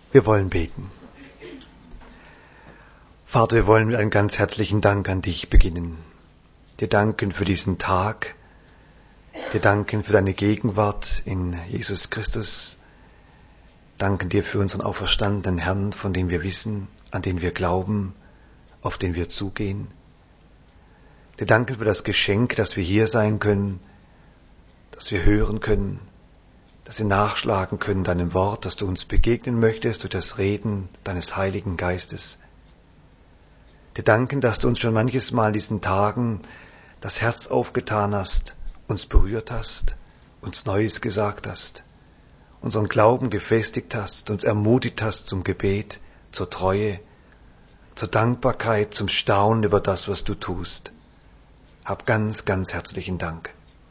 Wir wollen beten. Vater, wir wollen mit einem ganz herzlichen Dank an dich beginnen. Dir danken für diesen Tag. Dir danken für deine Gegenwart in Jesus Christus. Danken dir für unseren auferstandenen Herrn, von dem wir wissen, an den wir glauben, auf den wir zugehen. Dir danken für das Geschenk, dass wir hier sein können, dass wir hören können, dass wir nachschlagen können deinem Wort, dass du uns begegnen möchtest durch das Reden deines Heiligen Geistes. Dir danken, dass du uns schon manches Mal in diesen Tagen das Herz aufgetan hast, uns berührt hast, uns Neues gesagt hast, unseren Glauben gefestigt hast, uns ermutigt hast zum Gebet, zur Treue, zur Dankbarkeit, zum Staunen über das, was du tust. Hab ganz, ganz herzlichen Dank.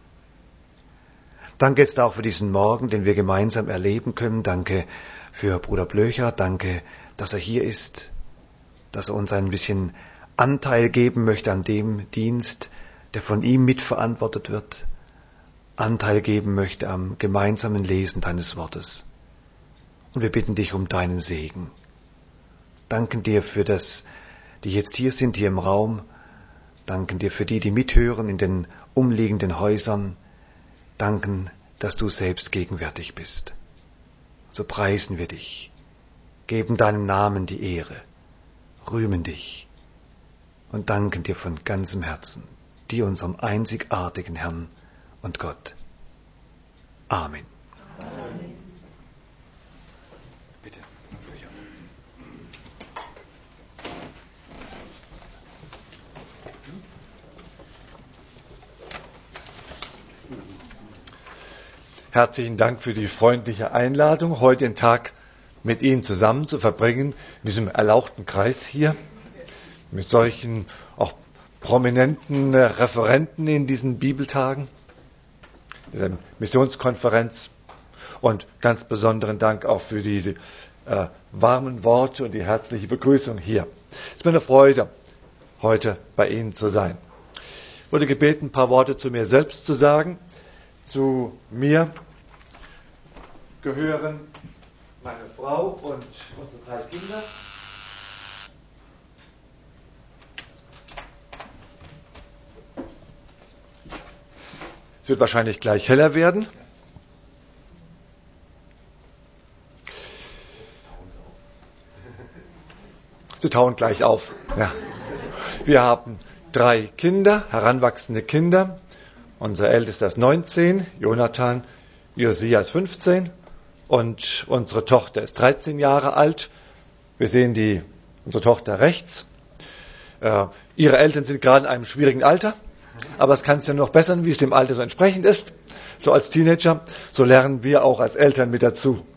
Danke jetzt auch für diesen Morgen, den wir gemeinsam erleben können. Danke für Bruder Blöcher. Danke, dass er hier ist, dass er uns ein bisschen Anteil geben möchte an dem Dienst, der von ihm mitverantwortet wird. Anteil geben möchte am gemeinsamen Lesen deines Wortes. Und wir bitten dich um deinen Segen. Danken dir für das, die jetzt hier sind, hier im Raum. Danken dir für die mithören in den umliegenden Häusern. Danken, dass du selbst gegenwärtig bist. So preisen wir dich, geben deinem Namen die Ehre, rühmen dich und danken dir von ganzem Herzen, dir unserem einzigartigen Herrn und Gott. Amen. Amen. Bitte. Herzlichen Dank für die freundliche Einladung, heute den Tag mit Ihnen zusammen zu verbringen, in diesem erlauchten Kreis hier, mit solchen auch prominenten Referenten in diesen Bibeltagen, dieser Missionskonferenz, und ganz besonderen Dank auch für diese warmen Worte und die herzliche Begrüßung hier. Es ist mir eine Freude, heute bei Ihnen zu sein. Ich wurde gebeten, ein paar Worte zu mir selbst zu sagen. Zu mir gehören meine Frau und unsere 3 Kinder. Es wird wahrscheinlich gleich heller werden. Sie tauen gleich auf. Ja. Wir haben 3 Kinder, heranwachsende Kinder. Unser ältester ist 19, Jonathan, Josia ist 15 und unsere Tochter ist 13 Jahre alt. Wir sehen unsere Tochter rechts. Ihre Eltern sind gerade in einem schwierigen Alter, aber es kann es ja noch bessern, wie es dem Alter so entsprechend ist. So als Teenager, so lernen wir auch als Eltern mit dazu.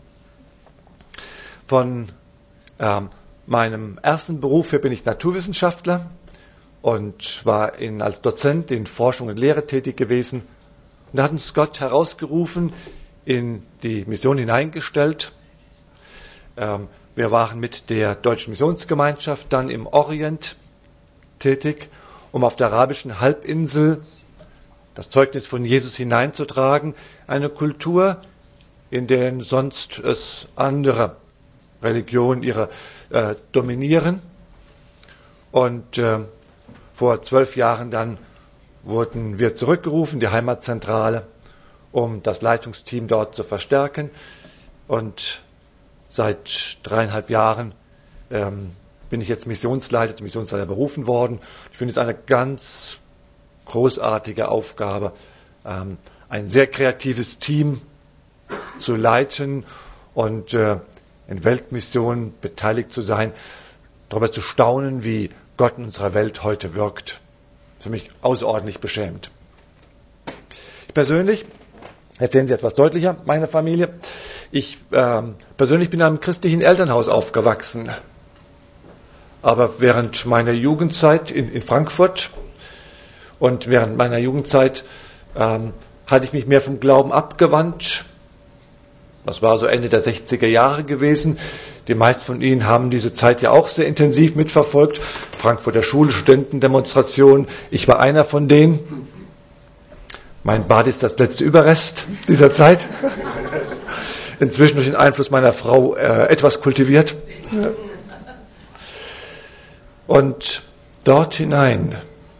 Von meinem ersten Beruf her bin ich Naturwissenschaftler und war als Dozent in Forschung und Lehre tätig gewesen. Und da hat uns Gott herausgerufen, in die Mission hineingestellt. Wir waren mit der Deutschen Missionsgemeinschaft dann im Orient tätig, um auf der arabischen Halbinsel das Zeugnis von Jesus hineinzutragen. Eine Kultur, in der sonst es andere Religionen dominieren. Und vor 12 Jahren dann wurden wir zurückgerufen, die Heimatzentrale, um das Leitungsteam dort zu verstärken. Und seit 3,5 Jahren bin ich jetzt Missionsleiter berufen worden. Ich finde es eine ganz großartige Aufgabe, ein sehr kreatives Team zu leiten und in Weltmissionen beteiligt zu sein, darüber zu staunen, wie Gott in unserer Welt heute wirkt. Für mich außerordentlich beschämend. Ich persönlich, erzählen Sie etwas deutlicher, meine Familie, ich persönlich bin in einem christlichen Elternhaus aufgewachsen. Aber während meiner Jugendzeit in Frankfurt und während meiner Jugendzeit hatte ich mich mehr vom Glauben abgewandt. Das war so Ende der 60er Jahre gewesen. Die meisten von Ihnen haben diese Zeit ja auch sehr intensiv mitverfolgt. Frankfurter Schule, Studentendemonstration. Ich war einer von denen. Mein Bad ist das letzte Überrest dieser Zeit. inzwischen durch den Einfluss meiner Frau etwas kultiviert. Und dort hinein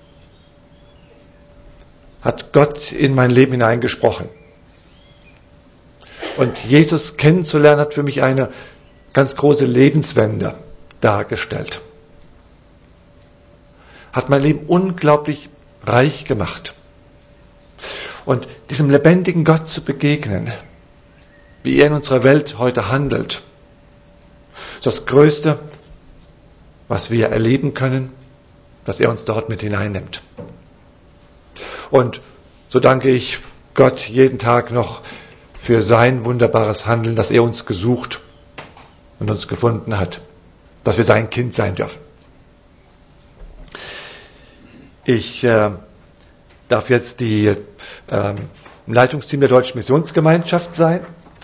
hat Gott in mein Leben hineingesprochen. Und Jesus kennenzulernen hat für mich eine ganz große Lebenswende dargestellt. Hat mein Leben unglaublich reich gemacht. Und diesem lebendigen Gott zu begegnen, wie er in unserer Welt heute handelt, ist das Größte, was wir erleben können, dass er uns dort mit hineinnimmt. Und so danke ich Gott jeden Tag noch für sein wunderbares Handeln, dass er uns gesucht und uns gefunden hat, dass wir sein Kind sein dürfen. Ich darf jetzt im Leitungsteam der Deutschen Missionsgemeinschaft sein.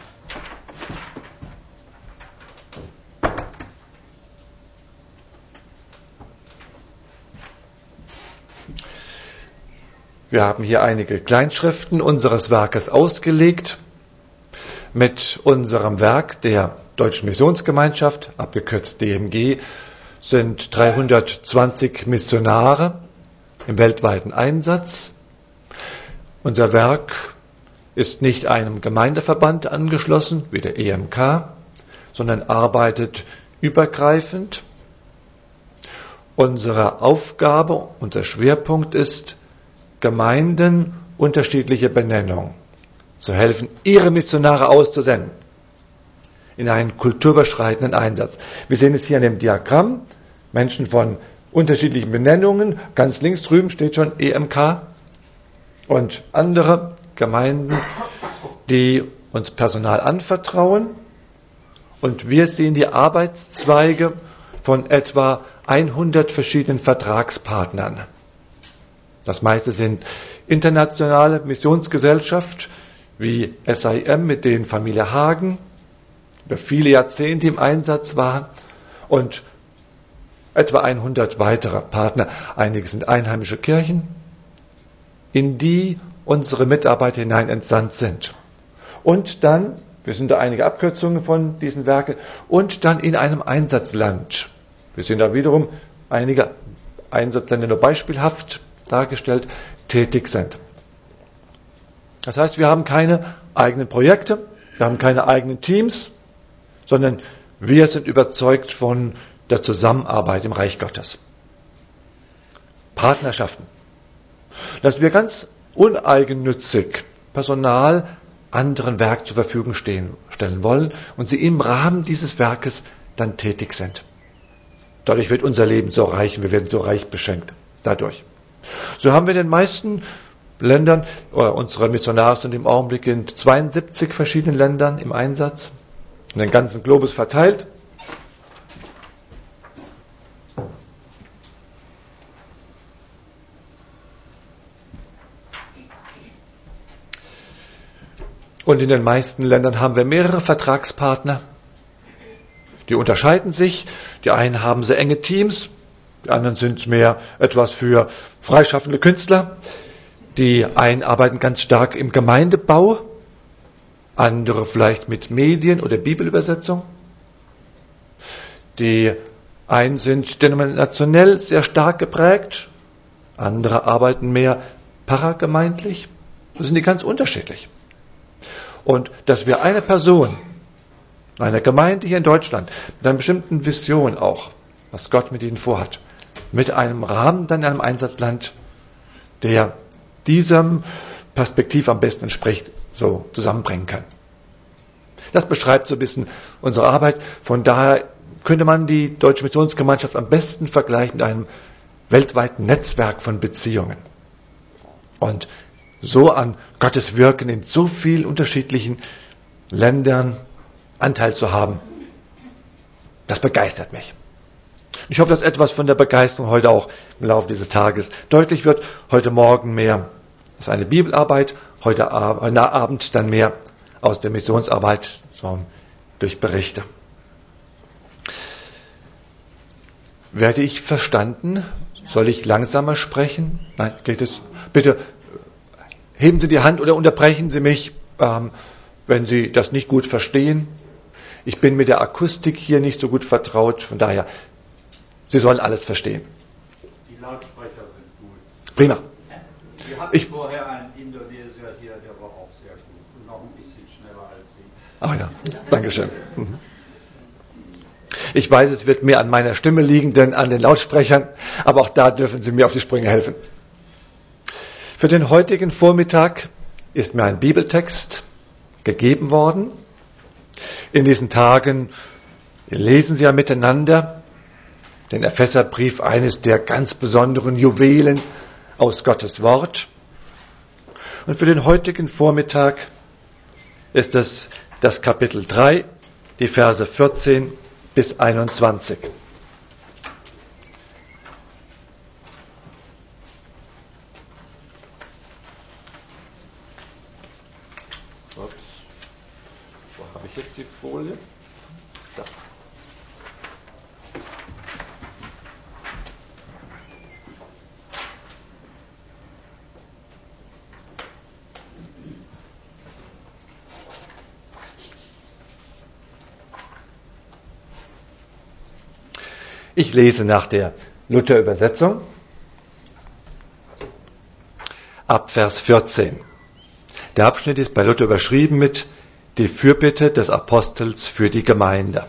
Wir haben hier einige Kleinschriften unseres Werkes ausgelegt. Mit unserem Werk der Deutschen Missionsgemeinschaft, abgekürzt DMG, sind 320 Missionare im weltweiten Einsatz. Unser Werk ist nicht einem Gemeindeverband angeschlossen, wie der EMK, sondern arbeitet übergreifend. Unsere Aufgabe, unser Schwerpunkt ist, Gemeinden unterschiedliche Benennung zu helfen, ihre Missionare auszusenden in einen kulturüberschreitenden Einsatz. Wir sehen es hier an dem Diagramm, Menschen von unterschiedlichen Benennungen. Ganz links drüben steht schon EMK und andere Gemeinden, die uns Personal anvertrauen. Und wir sehen die Arbeitszweige von etwa 100 verschiedenen Vertragspartnern. Das meiste sind internationale Missionsgesellschaft wie SIM, mit denen Familie Hagen über viele Jahrzehnte im Einsatz war, und etwa 100 weitere Partner. Einige sind einheimische Kirchen, in die unsere Mitarbeiter hinein entsandt sind. Und dann, wir sind da einige Abkürzungen von diesen Werken, und dann in einem Einsatzland. Wir sehen da wiederum einige Einsatzländer nur beispielhaft dargestellt, tätig sind. Das heißt, wir haben keine eigenen Projekte, wir haben keine eigenen Teams, sondern wir sind überzeugt von der Zusammenarbeit im Reich Gottes. Partnerschaften. Dass wir ganz uneigennützig Personal anderen Werk zur Verfügung stellen wollen und sie im Rahmen dieses Werkes dann tätig sind. Dadurch wird unser Leben so reich und wir werden so reich beschenkt. Dadurch. So haben wir in den meisten Ländern, unsere Missionare sind im Augenblick in 72 verschiedenen Ländern im Einsatz, in den ganzen Globus verteilt. Und in den meisten Ländern haben wir mehrere Vertragspartner. Die unterscheiden sich. Die einen haben sehr enge Teams, die anderen sind mehr etwas für freischaffende Künstler. Die einen arbeiten ganz stark im Gemeindebau, andere vielleicht mit Medien oder Bibelübersetzung. Die einen sind denominationell sehr stark geprägt, andere arbeiten mehr paragemeindlich. Das sind die ganz unterschiedlich. Und dass wir eine Person, eine Gemeinde hier in Deutschland, mit einer bestimmten Vision auch, was Gott mit ihnen vorhat, mit einem Rahmen dann in einem Einsatzland, der diesem Perspektiv am besten entspricht, so zusammenbringen kann. Das beschreibt so ein bisschen unsere Arbeit. Von daher könnte man die Deutsche Missionsgemeinschaft am besten vergleichen mit einem weltweiten Netzwerk von Beziehungen. Und so an Gottes Wirken in so vielen unterschiedlichen Ländern Anteil zu haben, das begeistert mich. Ich hoffe, dass etwas von der Begeisterung heute auch im Laufe dieses Tages deutlich wird. Heute Morgen mehr aus einer Bibelarbeit, heute Abend dann mehr aus der Missionsarbeit durch Berichte. Werde ich verstanden? Soll ich langsamer sprechen? Nein, geht es? Bitte heben Sie die Hand oder unterbrechen Sie mich, wenn Sie das nicht gut verstehen. Ich bin mit der Akustik hier nicht so gut vertraut, von daher, Sie sollen alles verstehen. Die Lautsprecher sind gut. Prima. Wir hatten vorher einen Indonesier hier, der war auch sehr gut und noch ein bisschen schneller als Sie. Ach ja, Dankeschön. Ich weiß, es wird mehr an meiner Stimme liegen, denn an den Lautsprechern, aber auch da dürfen Sie mir auf die Sprünge helfen. Für den heutigen Vormittag ist mir ein Bibeltext gegeben worden. In diesen Tagen lesen Sie ja miteinander den Epheserbrief, eines der ganz besonderen Juwelen aus Gottes Wort. Und für den heutigen Vormittag ist es das Kapitel 3, die Verse 14 bis 21. Ups. Wo habe ich jetzt die Folie? Da. Ich lese nach der Luther-Übersetzung ab Vers 14. Der Abschnitt ist bei Luther überschrieben mit die Fürbitte des Apostels für die Gemeinde.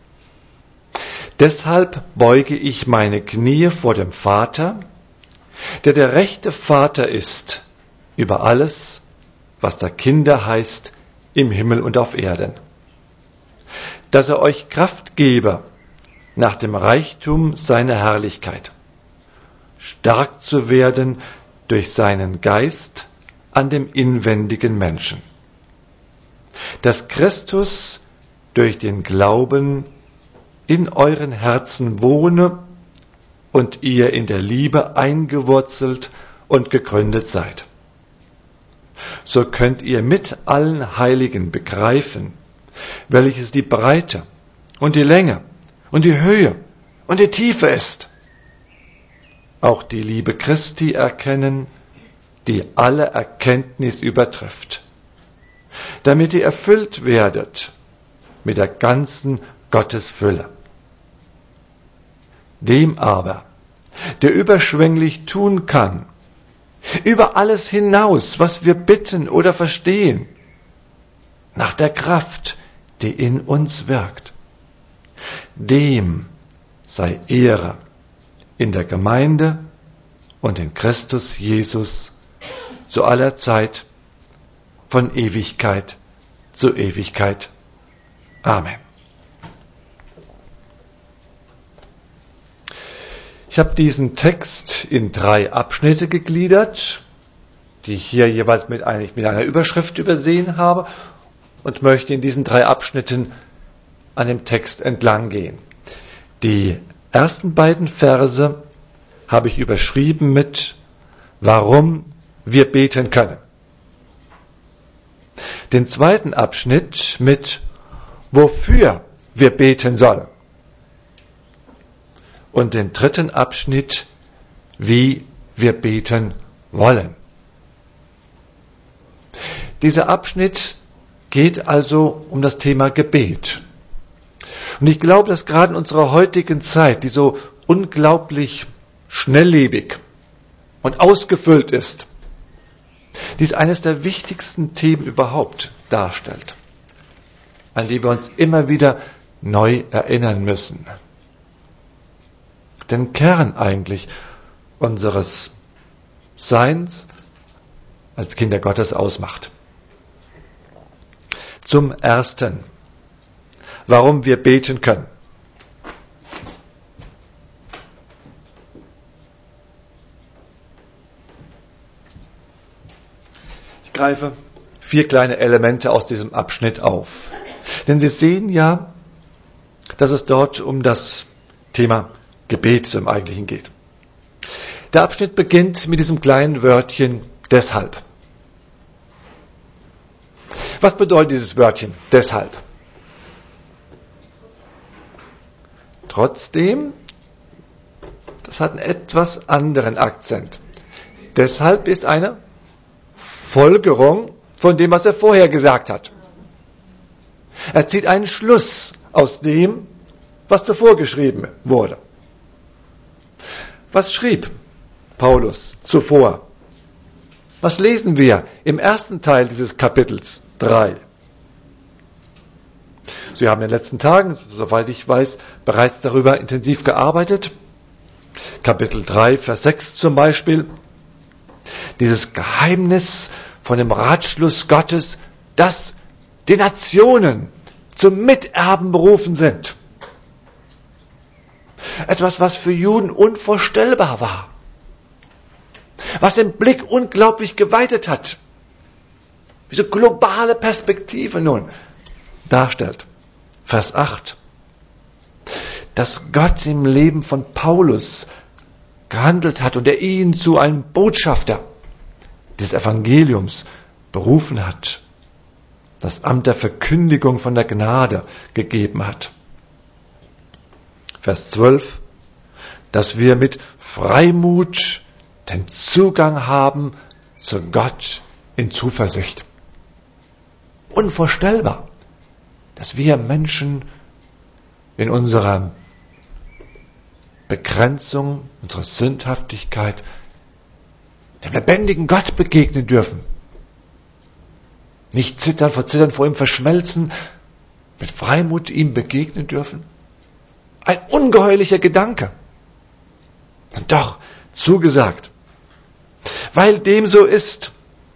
Deshalb beuge ich meine Knie vor dem Vater, der rechte Vater ist über alles, was da Kinder heißt, im Himmel und auf Erden. Dass er euch Kraft gebe, nach dem Reichtum seiner Herrlichkeit, stark zu werden durch seinen Geist an dem inwendigen Menschen. Dass Christus durch den Glauben in euren Herzen wohne und ihr in der Liebe eingewurzelt und gegründet seid. So könnt ihr mit allen Heiligen begreifen, welches die Breite und die Länge und die Höhe und die Tiefe ist. Auch die Liebe Christi erkennen, die alle Erkenntnis übertrifft, damit ihr erfüllt werdet mit der ganzen Gottesfülle. Dem aber, der überschwänglich tun kann, über alles hinaus, was wir bitten oder verstehen, nach der Kraft, die in uns wirkt. Dem sei Ehre in der Gemeinde und in Christus Jesus zu aller Zeit, von Ewigkeit zu Ewigkeit. Amen. Ich habe diesen Text in 3 Abschnitte gegliedert, die ich hier jeweils mit einer Überschrift übersehen habe, und möchte in diesen 3 Abschnitten an dem Text entlang gehen. Die ersten beiden Verse habe ich überschrieben mit Warum wir beten können. Den zweiten Abschnitt mit Wofür wir beten sollen. Und den dritten Abschnitt, wie wir beten wollen. Dieser Abschnitt geht also um das Thema Gebet. Und ich glaube, dass gerade in unserer heutigen Zeit, die so unglaublich schnelllebig und ausgefüllt ist, dies eines der wichtigsten Themen überhaupt darstellt, an die wir uns immer wieder neu erinnern müssen. Den Kern eigentlich unseres Seins als Kinder Gottes ausmacht. Zum Ersten, warum wir beten können. Ich greife 4 kleine Elemente aus diesem Abschnitt auf. Denn Sie sehen ja, dass es dort um das Thema Gebet im Eigentlichen geht. Der Abschnitt beginnt mit diesem kleinen Wörtchen deshalb. Was bedeutet dieses Wörtchen deshalb? Trotzdem, das hat einen etwas anderen Akzent. Deshalb ist eine Folgerung von dem, was er vorher gesagt hat. Er zieht einen Schluss aus dem, was zuvor geschrieben wurde. Was schrieb Paulus zuvor? Was lesen wir im ersten Teil dieses Kapitels 3? Sie haben in den letzten Tagen, soweit ich weiß, bereits darüber intensiv gearbeitet. Kapitel 3, Vers 6 zum Beispiel. Dieses Geheimnis von dem Ratschluss Gottes, dass die Nationen zum Miterben berufen sind. Etwas, was für Juden unvorstellbar war. Was den Blick unglaublich geweitet hat. Diese globale Perspektive nun darstellt. Vers 8. Dass Gott im Leben von Paulus gehandelt hat und er ihn zu einem Botschafter des Evangeliums berufen hat. Das Amt der Verkündigung von der Gnade gegeben hat. Vers 12. Dass wir mit Freimut den Zugang haben zu Gott in Zuversicht. Unvorstellbar, dass wir Menschen in unserer Begrenzung, unserer Sündhaftigkeit dem lebendigen Gott begegnen dürfen. Nicht zittern vor ihm verschmelzen, mit Freimut ihm begegnen dürfen. Ein ungeheuerlicher Gedanke. Und doch zugesagt. Weil dem so ist.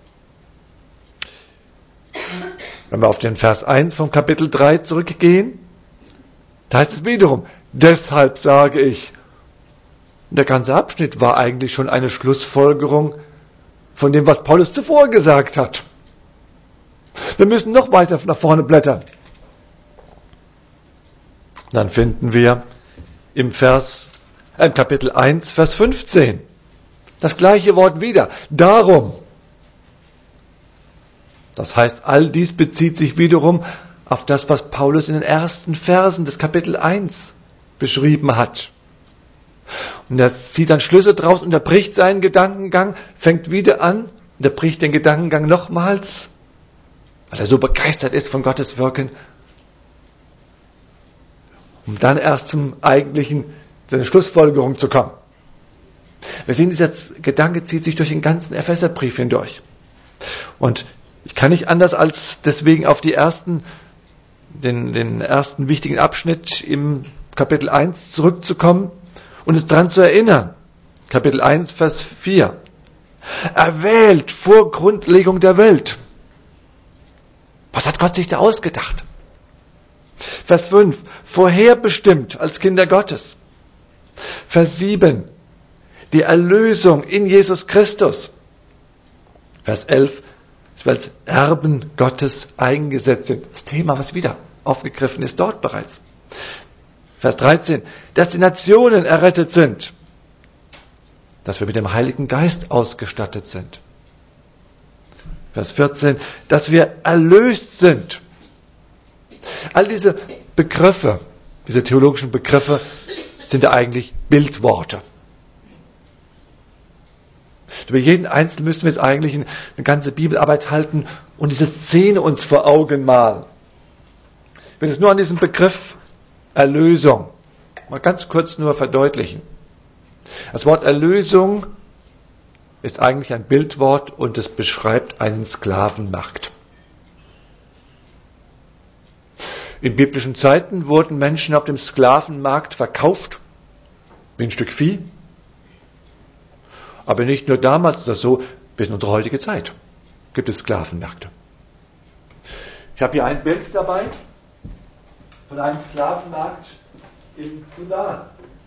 Wenn wir auf den Vers 1 vom Kapitel 3 zurückgehen, da heißt es wiederum, deshalb sage ich. Der ganze Abschnitt war eigentlich schon eine Schlussfolgerung von dem, was Paulus zuvor gesagt hat. Wir müssen noch weiter nach vorne blättern. Dann finden wir im Kapitel 1, Vers 15 das gleiche Wort wieder. Darum. Das heißt, all dies bezieht sich wiederum auf das, was Paulus in den ersten Versen des Kapitel 1 beschrieben hat. Und er zieht dann Schlüsse draus, unterbricht seinen Gedankengang, fängt wieder an, unterbricht den Gedankengang nochmals, weil er so begeistert ist von Gottes Wirken, um dann erst zum eigentlichen, seine Schlussfolgerung zu kommen. Wir sehen, dieser Gedanke zieht sich durch den ganzen Epheserbrief hindurch. Und ich kann nicht anders als deswegen auf den ersten wichtigen Abschnitt im Kapitel 1 zurückzukommen und es daran zu erinnern. Kapitel 1, Vers 4. Erwählt vor Grundlegung der Welt. Was hat Gott sich da ausgedacht? Vers 5. Vorherbestimmt als Kinder Gottes. Vers 7. Die Erlösung in Jesus Christus. Vers 11. Dass wir als Erben Gottes eingesetzt sind. Das Thema, was wieder aufgegriffen ist, dort bereits. Vers 13. Dass die Nationen errettet sind. Dass wir mit dem Heiligen Geist ausgestattet sind. Vers 14. Dass wir erlöst sind. All diese Begriffe, diese theologischen Begriffe, sind ja eigentlich Bildworte. Über jeden Einzelnen müssen wir jetzt eigentlich eine ganze Bibelarbeit halten und diese Szene uns vor Augen malen. Ich will es nur an diesem Begriff Erlösung mal ganz kurz nur verdeutlichen. Das Wort Erlösung ist eigentlich ein Bildwort und es beschreibt einen Sklavenmarkt. In biblischen Zeiten wurden Menschen auf dem Sklavenmarkt verkauft, wie ein Stück Vieh. Aber nicht nur damals ist das so, bis in unsere heutige Zeit gibt es Sklavenmärkte. Ich habe hier ein Bild dabei von einem Sklavenmarkt im Sudan.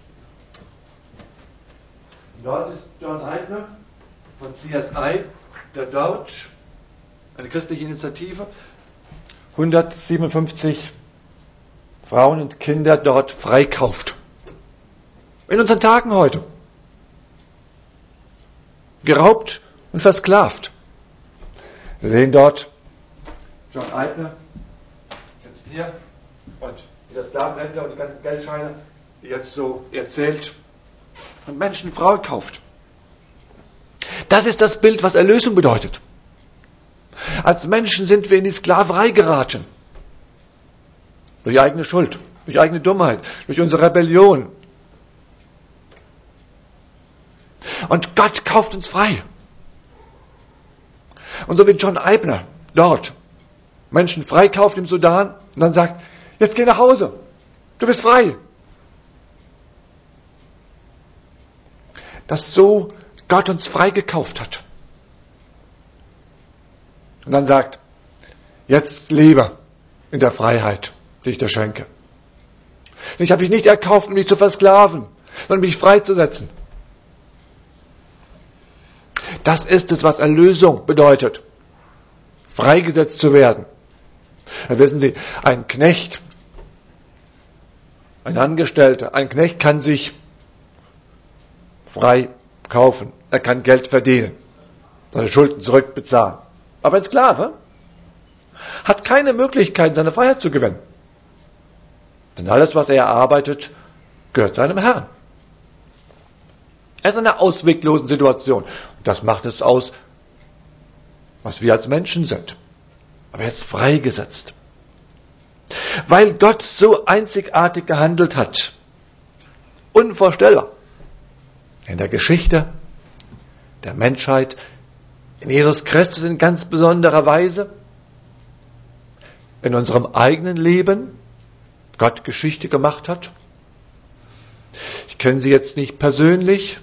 Dort ist John Heidner von CSI, der dort, eine christliche Initiative, 157 Frauen und Kinder dort freikauft. In unseren Tagen heute. Geraubt und versklavt. Wir sehen dort John Heidner sitzt hier und dieser Sklavenhändler und die ganzen Geldscheine, die jetzt so erzählt und Menschen Frauen kauft. Das ist das Bild, was Erlösung bedeutet. Als Menschen sind wir in die Sklaverei geraten. Durch eigene Schuld, durch eigene Dummheit, durch unsere Rebellion. Und Gott kauft uns frei. Und so wie John Eibner dort Menschen freikauft im Sudan und dann sagt, jetzt geh nach Hause, du bist frei. Dass so Gott uns freigekauft hat. Und dann sagt, jetzt lebe in der Freiheit, die ich dir schenke. Ich habe dich nicht erkauft, um mich zu versklaven, sondern mich freizusetzen. Das ist es, was Erlösung bedeutet. Freigesetzt zu werden. Da wissen Sie, ein Knecht, ein Angestellter, ein Knecht kann sich frei kaufen. Er kann Geld verdienen, seine Schulden zurückbezahlen. Aber ein Sklave hat keine Möglichkeit, seine Freiheit zu gewinnen. Denn alles, was er erarbeitet, gehört seinem Herrn. Er ist in einer ausweglosen Situation. Und das macht es aus, was wir als Menschen sind. Aber er ist freigesetzt. Weil Gott so einzigartig gehandelt hat. Unvorstellbar. In der Geschichte der Menschheit, in Jesus Christus in ganz besonderer Weise, in unserem eigenen Leben Gott Geschichte gemacht hat. Ich kenne Sie jetzt nicht persönlich,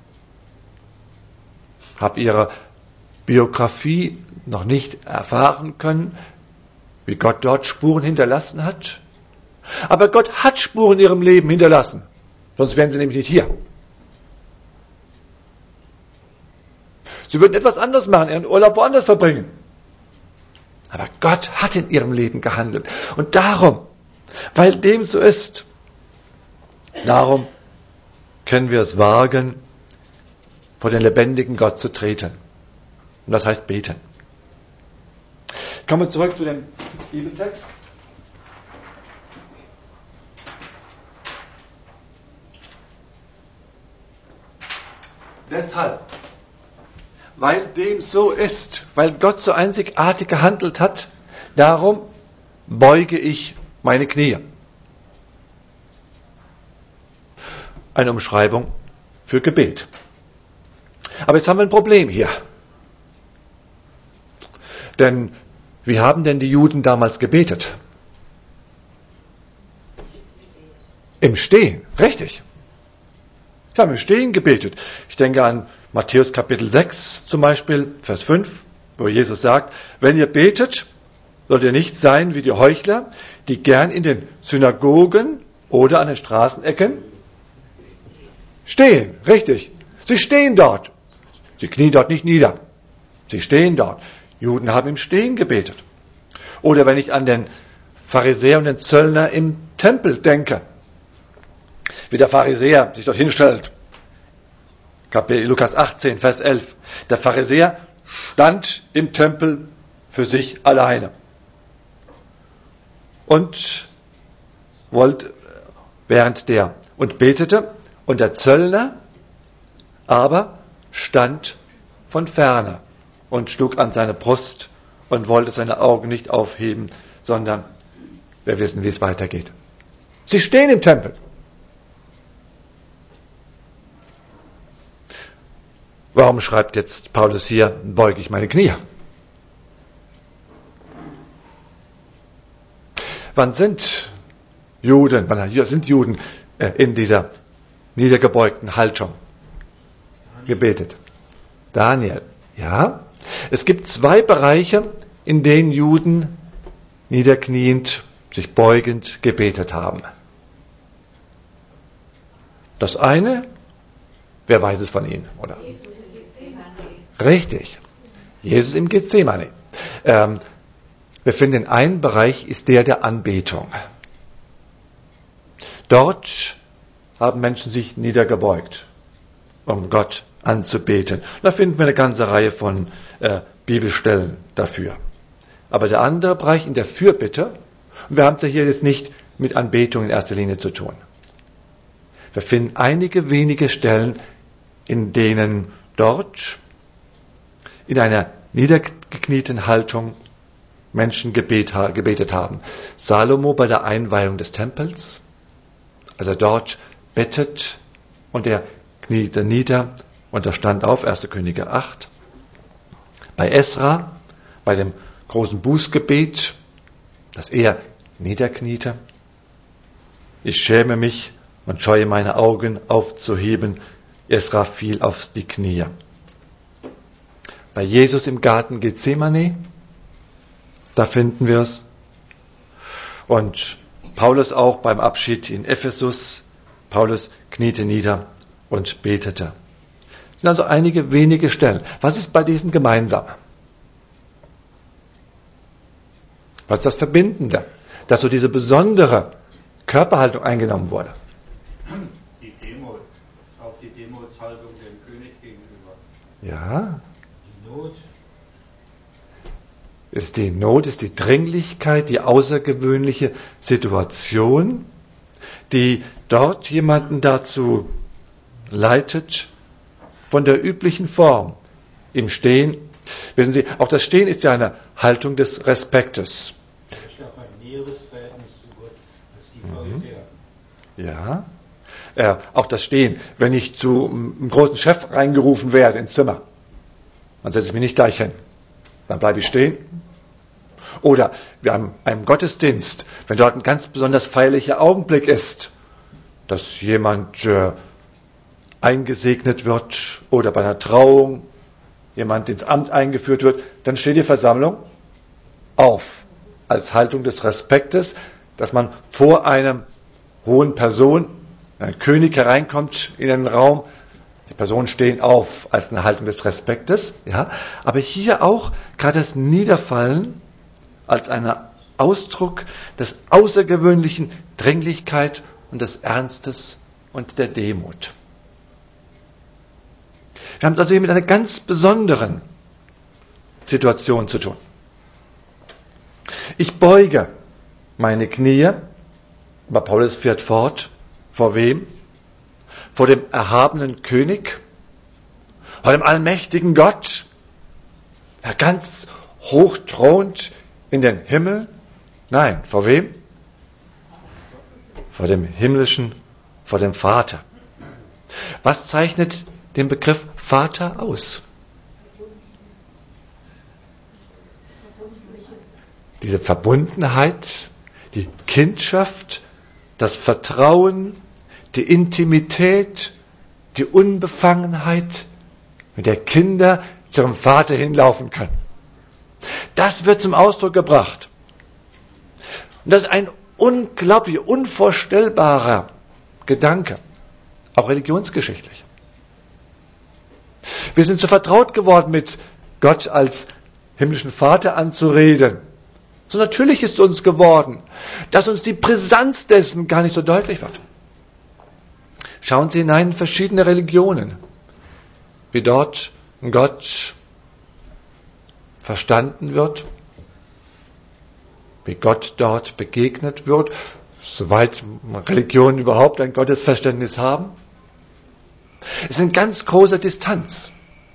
habe Ihre Biografie noch nicht erfahren können, wie Gott dort Spuren hinterlassen hat. Aber Gott hat Spuren in Ihrem Leben hinterlassen, sonst wären Sie nämlich nicht hier. Sie würden etwas anderes machen, Ihren Urlaub woanders verbringen. Aber Gott hat in Ihrem Leben gehandelt. Und darum, weil dem so ist, darum können wir es wagen, vor den lebendigen Gott zu treten. Und das heißt beten. Kommen wir zurück zu dem Bibeltext. Deshalb, weil dem so ist, weil Gott so einzigartig gehandelt hat, darum beuge ich meine Knie. Eine Umschreibung für Gebet. Aber jetzt haben wir ein Problem hier. Denn wie haben denn die Juden damals gebetet? Im Stehen, richtig. Sie haben im Stehen gebetet. Ich denke an Matthäus Kapitel 6 zum Beispiel, Vers 5, wo Jesus sagt, wenn ihr betet, sollt ihr nicht sein wie die Heuchler, die gern in den Synagogen oder an den Straßenecken stehen. Richtig. Sie stehen dort. Sie knien dort nicht nieder. Sie stehen dort. Juden haben im Stehen gebetet. Oder wenn ich an den Pharisäer und den Zöllner im Tempel denke, wie der Pharisäer sich dort hinstellt. Lukas 18, Vers 11. Der Pharisäer stand im Tempel für sich alleine. Und betete. Und der Zöllner aber stand von ferne und schlug an seine Brust und wollte seine Augen nicht aufheben, sondern wir wissen, wie es weitergeht. Sie stehen im Tempel. Warum schreibt jetzt Paulus hier, beuge ich meine Knie? Wann sind Juden in dieser niedergebeugten Haltung gebetet? Daniel, ja. Es gibt zwei Bereiche, in denen Juden niederkniend, sich beugend gebetet haben. Das eine, wer weiß es von Ihnen, oder? Jesus im Gethsemane. Richtig. Jesus im Gethsemane. Wir finden, ein Bereich ist der Anbetung. Dort haben Menschen sich niedergebeugt, um Gott anzubeten. Da finden wir eine ganze Reihe von Bibelstellen dafür. Aber der andere Bereich in der Fürbitte, und wir haben es ja hier jetzt nicht mit Anbetung in erster Linie zu tun. Wir finden einige wenige Stellen, in denen dort in einer niedergeknieten Haltung Menschen gebetet haben. Salomo bei der Einweihung des Tempels, als er dort bettet und er kniete nieder und er stand auf, 1. Könige 8. Bei Esra, bei dem großen Bußgebet, dass er niederkniete. Ich schäme mich und scheue meine Augen aufzuheben. Esra fiel auf die Knie. Bei Jesus im Garten Gethsemane, da finden wir es. Und Paulus auch beim Abschied in Ephesus. Paulus kniete nieder und betete. Das sind also einige wenige Stellen. Was ist bei diesen gemeinsam? Was ist das Verbindende? Dass so diese besondere Körperhaltung eingenommen wurde. Die Demut, auch die Demutshaltung dem König gegenüber. Ja. Die Not. Ist die Not, ist die Dringlichkeit, die außergewöhnliche Situation, die dort jemanden dazu leitet, von der üblichen Form im Stehen. Wissen Sie, auch das Stehen ist ja eine Haltung des Respektes. Das ist auch ein näheres Verhältnis zu Gott als die Pharisäer. Ja. Auch das Stehen. Wenn ich zu einem großen Chef reingerufen werde ins Zimmer, dann setze ich mich nicht gleich hin. Dann bleibe ich stehen. Oder wir haben einen Gottesdienst, wenn dort ein ganz besonders feierlicher Augenblick ist, dass jemand eingesegnet wird oder bei einer Trauung jemand ins Amt eingeführt wird, dann steht die Versammlung auf als Haltung des Respektes, dass man vor einer hohen Person, ein König hereinkommt in den Raum, die Personen stehen auf als eine Haltung des Respektes, ja. Aber hier auch gerade das Niederfallen als ein Ausdruck des außergewöhnlichen Dringlichkeit und des Ernstes und der Demut. Wir haben es also hier mit einer ganz besonderen Situation zu tun. Ich beuge meine Knie, aber Paulus fährt fort. Vor wem? Vor dem erhabenen König, vor dem allmächtigen Gott, der ganz hoch thront in den Himmel. Nein, vor wem? Vor dem himmlischen, vor dem Vater. Was zeichnet den Begriff Vater aus? Diese Verbundenheit, die Kindschaft, das Vertrauen, die Intimität, die Unbefangenheit, mit der Kinder zu ihrem Vater hinlaufen können. Das wird zum Ausdruck gebracht. Und das ist ein unglaublich, unvorstellbarer Gedanke, auch religionsgeschichtlich. Wir sind so vertraut geworden, mit Gott als himmlischen Vater anzureden. So natürlich ist es uns geworden, dass uns die Brisanz dessen gar nicht so deutlich wird. Schauen Sie hinein in verschiedene Religionen, wie dort Gott verstanden wird, wie Gott dort begegnet wird, soweit Religionen überhaupt ein Gottesverständnis haben. Es ist in ganz großer Distanz.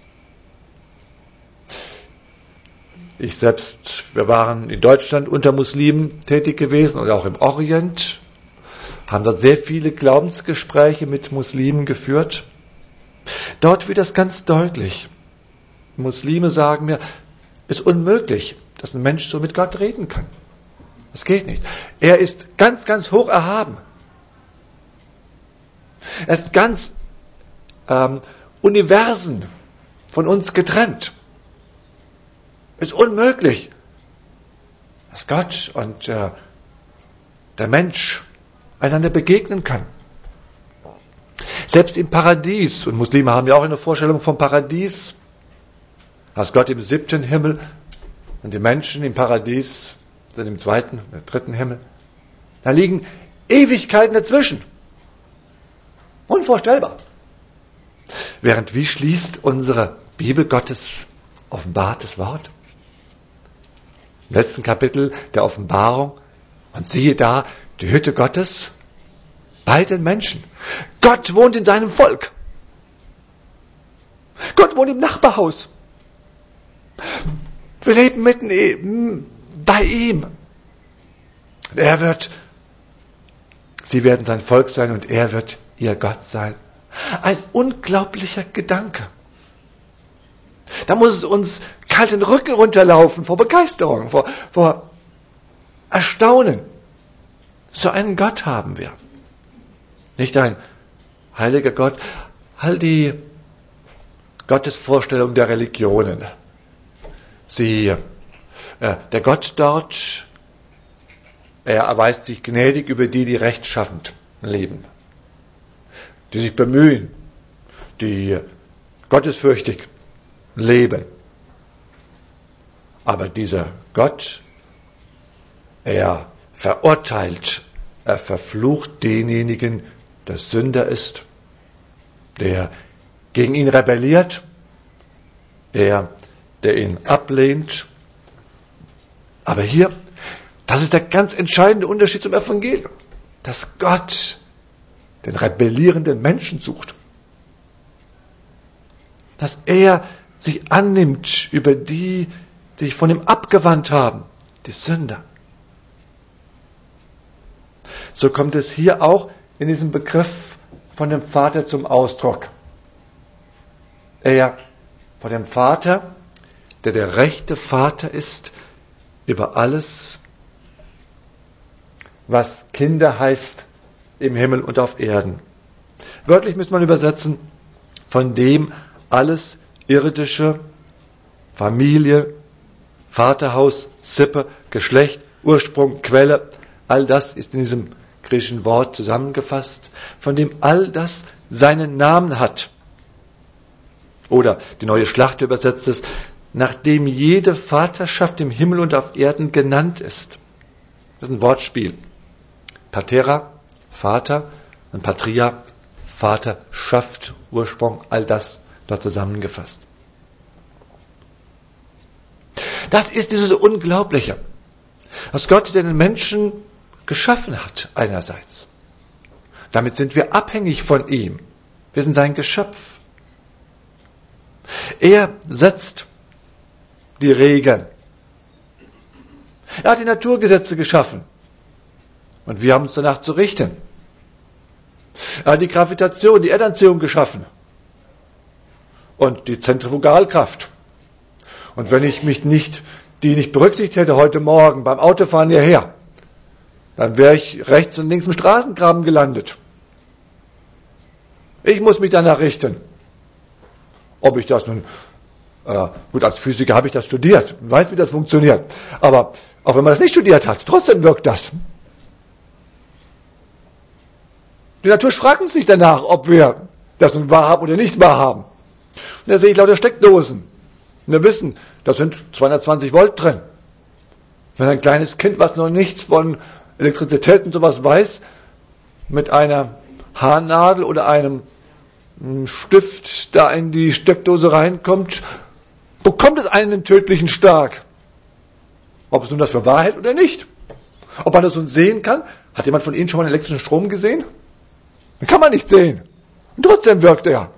Ich selbst, wir waren in Deutschland unter Muslimen tätig gewesen oder auch im Orient, haben dort sehr viele Glaubensgespräche mit Muslimen geführt. Dort wird das ganz deutlich. Muslime sagen mir, es ist unmöglich, dass ein Mensch so mit Gott reden kann. Das geht nicht. Er ist ganz, ganz hoch erhaben. Er ist ganz Universen von uns getrennt. Es ist unmöglich, dass Gott und der Mensch einander begegnen können. Selbst im Paradies, und Muslime haben ja auch eine Vorstellung vom Paradies, dass Gott im 7. Himmel und die Menschen im Paradies sind im 2., 3. Himmel. Da liegen Ewigkeiten dazwischen. Unvorstellbar. Während wie schließt unsere Bibel Gottes offenbartes Wort? Im letzten Kapitel der Offenbarung, und siehe da, die Hütte Gottes bei den Menschen. Gott wohnt in seinem Volk. Gott wohnt im Nachbarhaus. Wir leben mitten bei bei ihm. Sie werden sein Volk sein und er wird ihr Gott sein. Ein unglaublicher Gedanke. Da muss es uns kalt den Rücken runterlaufen vor Begeisterung, vor Erstaunen. So einen Gott haben wir. Nicht ein heiliger Gott. All die Gottesvorstellung der Religionen. Der Gott dort, er erweist sich gnädig über die rechtschaffend leben, die sich bemühen, die gottesfürchtig leben. Aber dieser Gott, er verurteilt, er verflucht denjenigen, der Sünder ist, der gegen ihn rebelliert, der ihn ablehnt. Aber hier, das ist der ganz entscheidende Unterschied zum Evangelium, dass Gott den rebellierenden Menschen sucht. Dass er sich annimmt über die sich von ihm abgewandt haben, die Sünder. So kommt es hier auch in diesem Begriff von dem Vater zum Ausdruck. Er von dem Vater, der rechte Vater ist über alles, was Kinder heißt im Himmel und auf Erden. Wörtlich müsste man übersetzen, von dem alles irdische, Familie, Vaterhaus, Sippe, Geschlecht, Ursprung, Quelle, all das ist in diesem griechischen Wort zusammengefasst, von dem all das seinen Namen hat. Oder die Neue Schlacht übersetzt es, nachdem jede Vaterschaft im Himmel und auf Erden genannt ist. Das ist ein Wortspiel. Patera, Vater, und Patria, Vaterschaft, Ursprung, all das dort zusammengefasst. Das ist dieses Unglaubliche, was Gott den Menschen geschaffen hat einerseits. Damit sind wir abhängig von ihm. Wir sind sein Geschöpf. Er setzt die Regeln. Er hat die Naturgesetze geschaffen. Und wir haben uns danach zu richten. Er hat die Gravitation, die Erdanziehung geschaffen. Und die Zentrifugalkraft. Und wenn ich die nicht berücksichtigt hätte heute Morgen beim Autofahren hierher, dann wäre ich rechts und links im Straßengraben gelandet. Ich muss mich danach richten. Ob ich das nun, gut, als Physiker habe ich das studiert, weiß, wie das funktioniert. Aber auch wenn man das nicht studiert hat, trotzdem wirkt das. Die Natur fragt uns nicht danach, ob wir das nun wahr haben oder nicht wahr haben. Und da sehe ich lauter Steckdosen. Und wir wissen, da sind 220 Volt drin. Wenn ein kleines Kind, was noch nichts von Elektrizität und sowas weiß, mit einer Haarnadel oder einem Stift da in die Steckdose reinkommt, bekommt es einen tödlichen Schlag. Ob es nun das für wahr hält oder nicht. Ob man das nun sehen kann. Hat jemand von Ihnen schon mal einen elektrischen Strom gesehen? Den kann man nicht sehen. Und trotzdem wirkt er.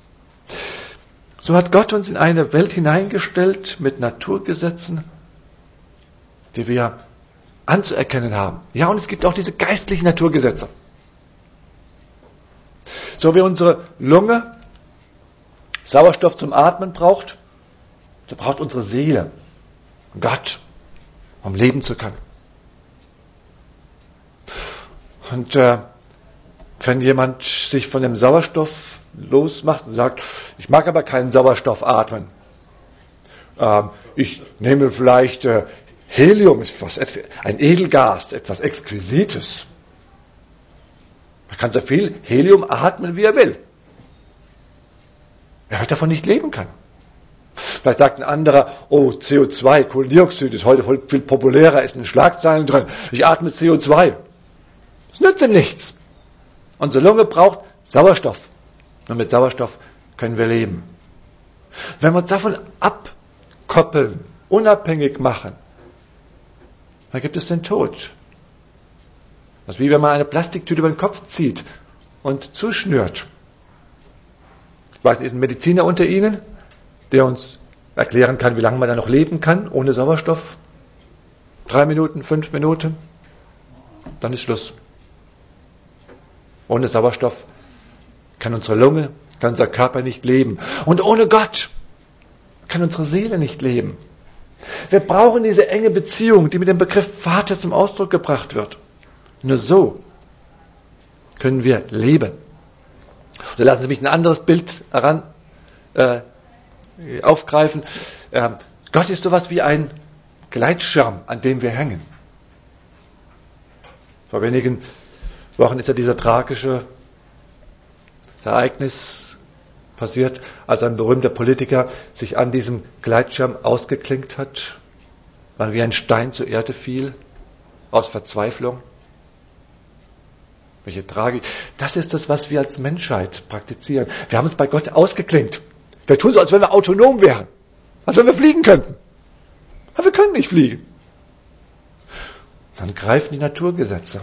So hat Gott uns in eine Welt hineingestellt mit Naturgesetzen, die wir anzuerkennen haben. Ja, und es gibt auch diese geistlichen Naturgesetze. So wie unsere Lunge Sauerstoff zum Atmen braucht, so braucht unsere Seele Gott, um leben zu können. Und wenn jemand sich von dem Sauerstoff losmacht und sagt, ich mag aber keinen Sauerstoff atmen, ich nehme vielleicht Helium, ein Edelgas, etwas Exquisites. Man kann so viel Helium atmen, wie er will. Er wird davon nicht leben können. Vielleicht sagt ein anderer, oh, CO2, Kohlendioxid ist heute viel populärer, ist in den Schlagzeilen drin. Ich atme CO2. Das nützt ihm nichts. Unsere Lunge braucht Sauerstoff. Nur mit Sauerstoff können wir leben. Wenn wir uns davon abkoppeln, unabhängig machen, dann gibt es den Tod. Das ist wie wenn man eine Plastiktüte über den Kopf zieht und zuschnürt. Ich weiß nicht, ist ein Mediziner unter Ihnen, der uns erklären kann, wie lange man da noch leben kann ohne Sauerstoff? 3 Minuten, 5 Minuten, dann ist Schluss. Ohne Sauerstoff kann unsere Lunge, kann unser Körper nicht leben. Und ohne Gott kann unsere Seele nicht leben. Wir brauchen diese enge Beziehung, die mit dem Begriff Vater zum Ausdruck gebracht wird. Nur so können wir leben. Und lassen Sie mich ein anderes Bild aufgreifen. Gott ist sowas wie ein Gleitschirm, an dem wir hängen. Vor wenigen Wochen ist ja dieser tragische Ereignis passiert, als ein berühmter Politiker sich an diesem Gleitschirm ausgeklinkt hat, weil wie ein Stein zur Erde fiel, aus Verzweiflung. Welche Tragik. Das ist das, was wir als Menschheit praktizieren. Wir haben uns bei Gott ausgeklinkt. Wir tun so, als wenn wir autonom wären. Als wenn wir fliegen könnten. Aber wir können nicht fliegen. Dann greifen die Naturgesetze.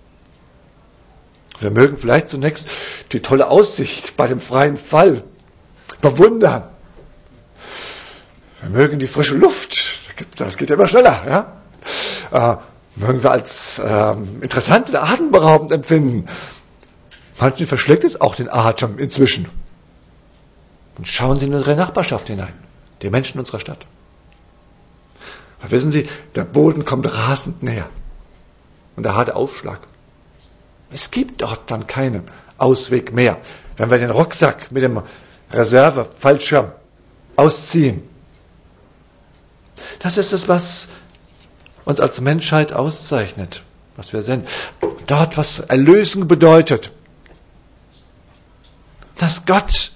Wir mögen vielleicht zunächst die tolle Aussicht bei dem freien Fall bewundern. Wir mögen die frische Luft. Das geht ja immer schneller. Ja? Mögen wir als interessant oder atemberaubend empfinden. Manchen verschlägt es auch den Atem inzwischen. Und schauen Sie in unsere Nachbarschaft hinein. Die Menschen unserer Stadt. Aber wissen Sie, der Boden kommt rasend näher. Und der harte Aufschlag. Es gibt dort dann keinen Ausweg mehr. Wenn wir den Rucksack mit dem Reserve-Fallschirm ausziehen. Das ist es, was uns als Menschheit auszeichnet, was wir sind. Dort, was Erlösung bedeutet. Dass Gott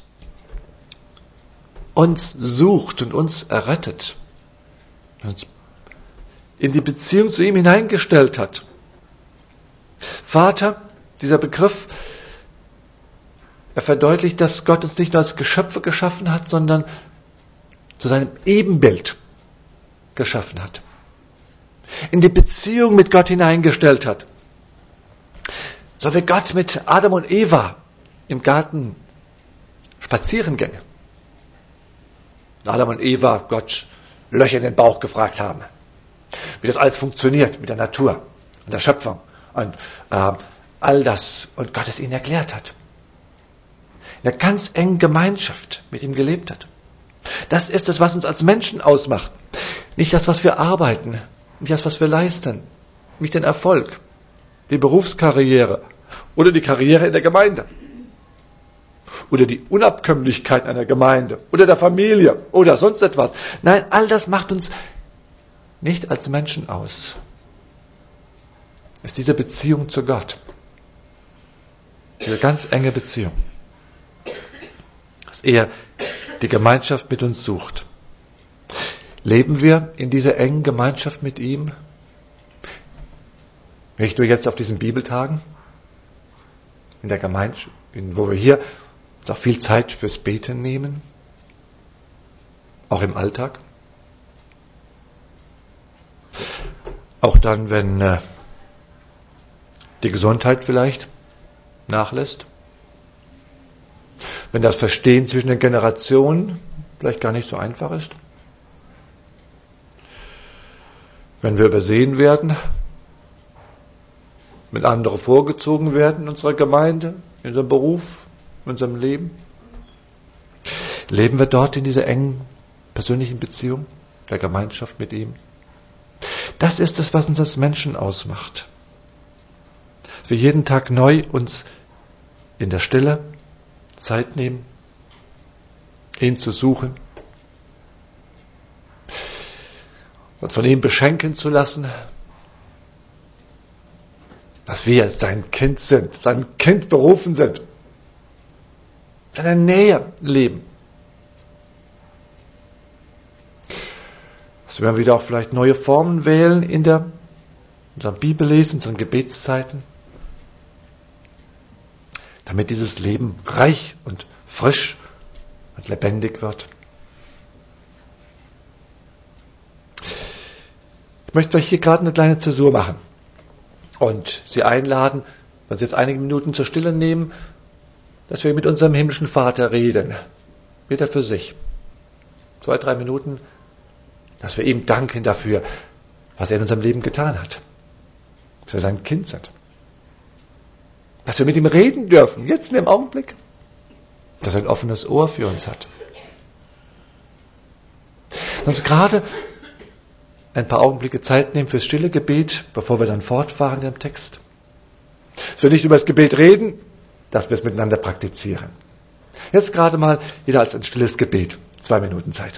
uns sucht und uns errettet. Uns in die Beziehung zu ihm hineingestellt hat. Vater, dieser Begriff, er verdeutlicht, dass Gott uns nicht nur als Geschöpfe geschaffen hat, sondern zu seinem Ebenbild geschaffen hat. In die Beziehung mit Gott hineingestellt hat. So wie Gott mit Adam und Eva im Garten spazieren ginge. Adam und Eva Gott Löcher in den Bauch gefragt haben. Wie das alles funktioniert mit der Natur und der Schöpfung und all das. Und Gott es ihnen erklärt hat. In einer ganz engen Gemeinschaft mit ihm gelebt hat. Das ist es, was uns als Menschen ausmacht. Nicht das, was wir arbeiten. Nicht das, was wir leisten. Nicht den Erfolg. Die Berufskarriere. Oder die Karriere in der Gemeinde. Oder die Unabkömmlichkeit einer Gemeinde. Oder der Familie. Oder sonst etwas. Nein, all das macht uns nicht als Menschen aus. Es ist diese Beziehung zu Gott. Diese ganz enge Beziehung. Dass er die Gemeinschaft mit uns sucht. Leben wir in dieser engen Gemeinschaft mit ihm? Nicht nur jetzt auf diesen Bibeltagen, in der Gemeinschaft, wo wir hier auch viel Zeit fürs Beten nehmen, auch im Alltag. Auch dann, wenn die Gesundheit vielleicht nachlässt, wenn das Verstehen zwischen den Generationen vielleicht gar nicht so einfach ist, wenn wir übersehen werden, wenn andere vorgezogen werden in unserer Gemeinde, in unserem Beruf, in unserem Leben. Leben wir dort in dieser engen persönlichen Beziehung, der Gemeinschaft mit ihm? Das ist es, was uns als Menschen ausmacht. Dass wir jeden Tag neu uns in der Stille Zeit nehmen, ihn zu suchen, uns von ihm beschenken zu lassen, dass wir sein Kind sind, sein Kind berufen sind, seiner Nähe leben. Dass wir wieder auch vielleicht neue Formen wählen in unserem Bibellesen, in unseren Gebetszeiten, damit dieses Leben reich und frisch und lebendig wird. Ich möchte euch hier gerade eine kleine Zäsur machen und Sie einladen, wenn Sie jetzt einige Minuten zur Stille nehmen, dass wir mit unserem himmlischen Vater reden. Jeder für sich. 2-3 Minuten, dass wir ihm danken dafür, was er in unserem Leben getan hat. Dass wir sein Kind sind. Dass wir mit ihm reden dürfen, jetzt in dem Augenblick. Dass er ein offenes Ohr für uns hat. Uns gerade ein paar Augenblicke Zeit nehmen fürs stille Gebet, bevor wir dann fortfahren im Text. Dass wir nicht über das Gebet reden, dass wir es miteinander praktizieren. Jetzt gerade mal jeder als ein stilles Gebet. 2 Minuten Zeit.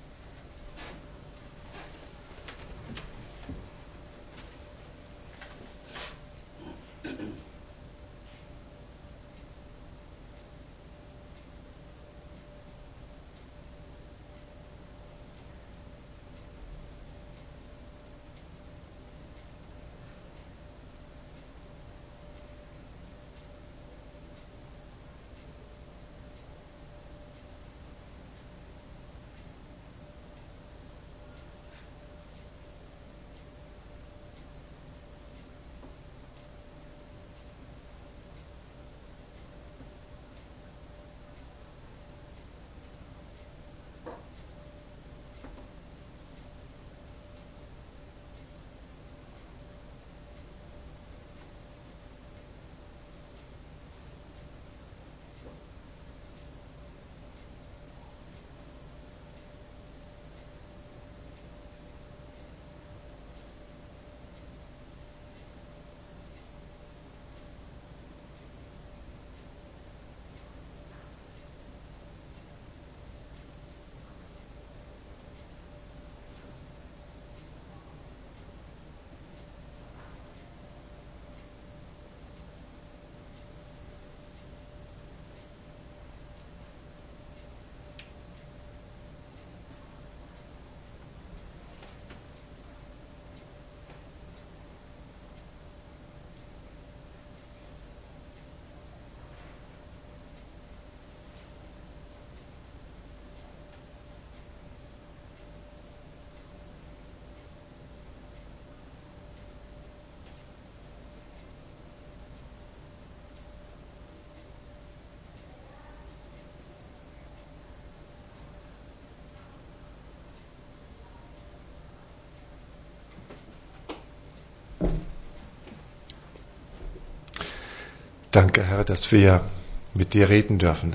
Danke, Herr, dass wir mit dir reden dürfen,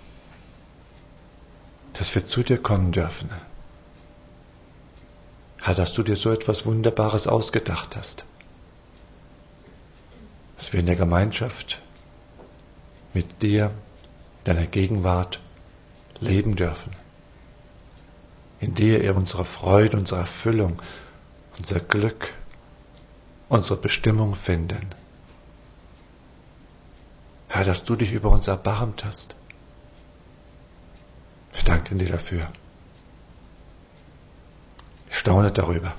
dass wir zu dir kommen dürfen. Herr, dass du dir so etwas Wunderbares ausgedacht hast, dass wir in der Gemeinschaft mit dir, deiner Gegenwart leben dürfen, in dir unsere Freude, unsere Erfüllung, unser Glück, unsere Bestimmung finden. Herr, dass du dich über uns erbarmt hast. Ich danke dir dafür. Ich staune darüber,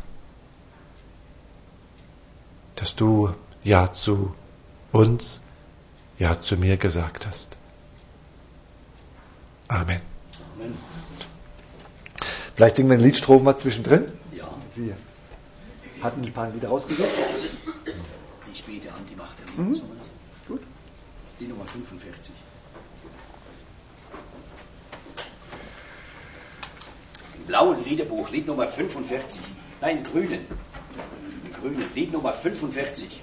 dass du Ja zu uns, Ja zu mir gesagt hast. Amen. Amen. Vielleicht singen wir eine Liedstrophe mal zwischendrin. Ja. Sie hatten ein paar Lieder rausgesucht. Ich bete an die Macht der Liebe. Gut. Die Nummer 45. Im blauen Liederbuch, Lied Nummer 45. Nein, im grünen. Im grünen, Lied Nummer 45.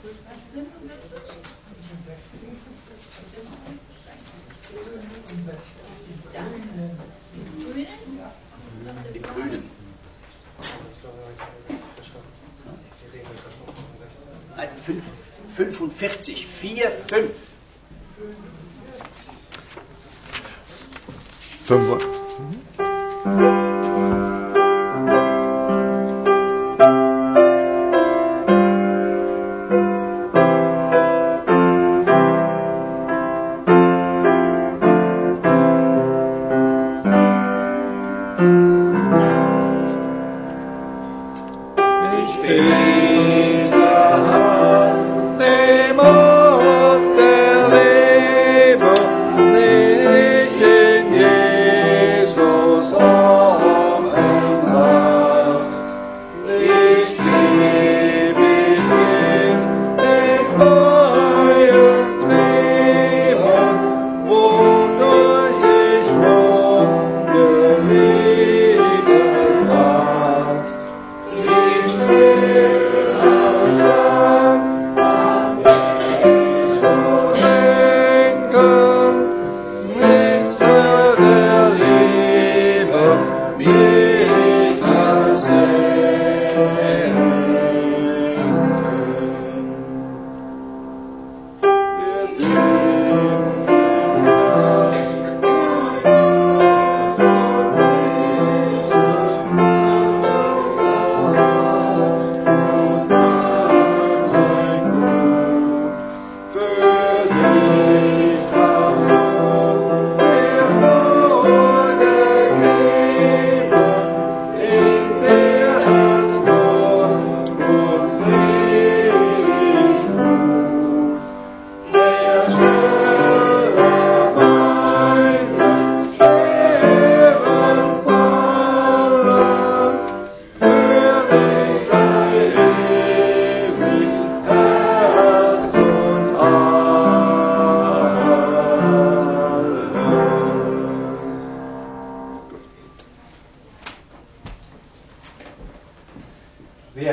Im grünen. Nein, 45. 4, 5. 5. Nicht in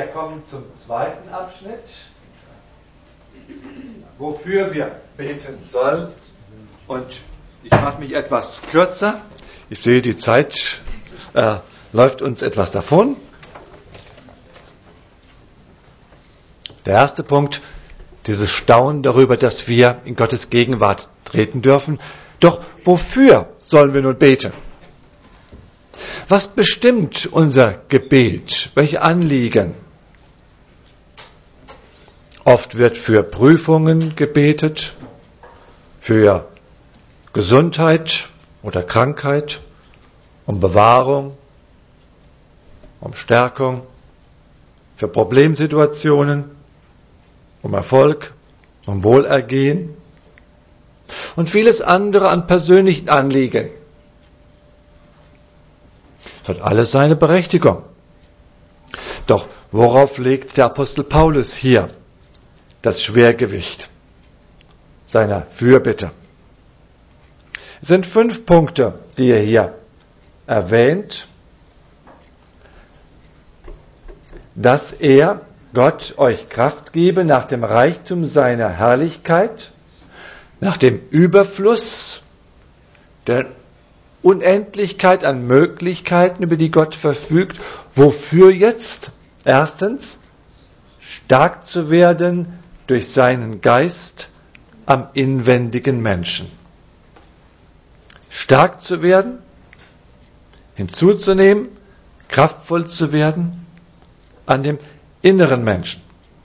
kommen zum zweiten Abschnitt, wofür wir beten sollen. Und ich mache mich etwas kürzer. Ich sehe, die Zeit läuft uns etwas davon. Der erste Punkt, dieses Staunen darüber, dass wir in Gottes Gegenwart treten dürfen. Doch wofür sollen wir nun beten? Was bestimmt unser Gebet? Welche Anliegen? Oft wird für Prüfungen gebetet, für Gesundheit oder Krankheit, um Bewahrung, um Stärkung, für Problemsituationen, um Erfolg, um Wohlergehen und vieles andere an persönlichen Anliegen. Das hat alles seine Berechtigung. Doch worauf legt der Apostel Paulus hier das Schwergewicht seiner Fürbitte? Es sind 5 Punkte, die er hier erwähnt, dass er, Gott, euch Kraft gebe nach dem Reichtum seiner Herrlichkeit, nach dem Überfluss der Unendlichkeit an Möglichkeiten, über die Gott verfügt. Wofür jetzt? Erstens, stark zu werden durch seinen Geist am inwendigen Menschen. Stark zu werden, hinzuzunehmen, kraftvoll zu werden an dem inneren Menschen.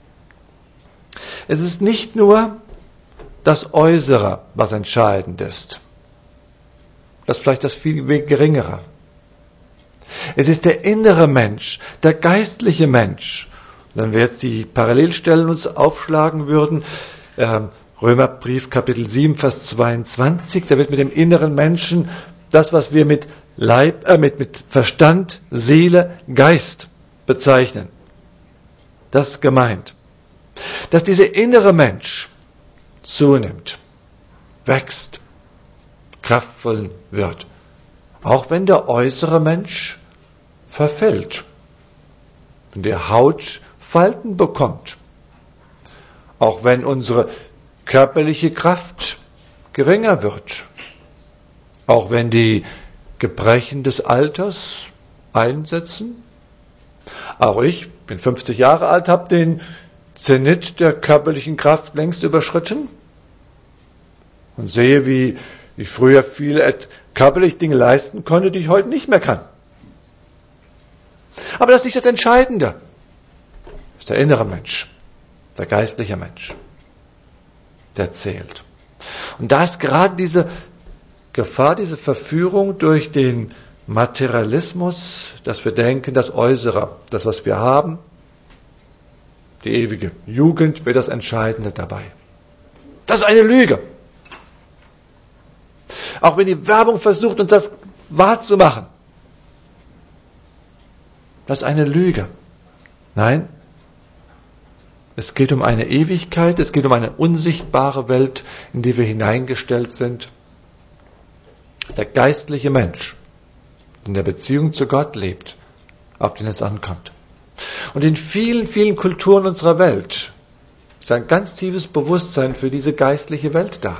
Es ist nicht nur das Äußere, was entscheidend ist. Das ist vielleicht das viel geringere. Es ist der innere Mensch, der geistliche Mensch. Und wenn wir jetzt die Parallelstellen uns aufschlagen würden, Römerbrief Kapitel 7, Vers 22, da wird mit dem inneren Menschen das, was wir mit Verstand, Seele, Geist bezeichnen. Das ist gemeint. Dass dieser innere Mensch zunimmt, wächst, kraftvoll wird. Auch wenn der äußere Mensch verfällt. Wenn die Haut Falten bekommt. Auch wenn unsere körperliche Kraft geringer wird. Auch wenn die Gebrechen des Alters einsetzen. Auch ich bin 50 Jahre alt, habe den Zenit der körperlichen Kraft längst überschritten und sehe, wie ich früher viele körperliche Dinge leisten konnte, die ich heute nicht mehr kann. Aber das ist nicht das Entscheidende. Das ist der innere Mensch, der geistliche Mensch, der zählt. Und da ist gerade diese Gefahr, diese Verführung durch den Materialismus, dass wir denken, das Äußere, das, was wir haben, die ewige Jugend, wäre das Entscheidende dabei. Das ist eine Lüge. Auch wenn die Werbung versucht, uns das wahrzumachen. Das ist eine Lüge. Nein, es geht um eine Ewigkeit, es geht um eine unsichtbare Welt, in die wir hineingestellt sind. Das ist der geistliche Mensch, der in der Beziehung zu Gott lebt, auf den es ankommt. Und in vielen, vielen Kulturen unserer Welt ist ein ganz tiefes Bewusstsein für diese geistliche Welt da.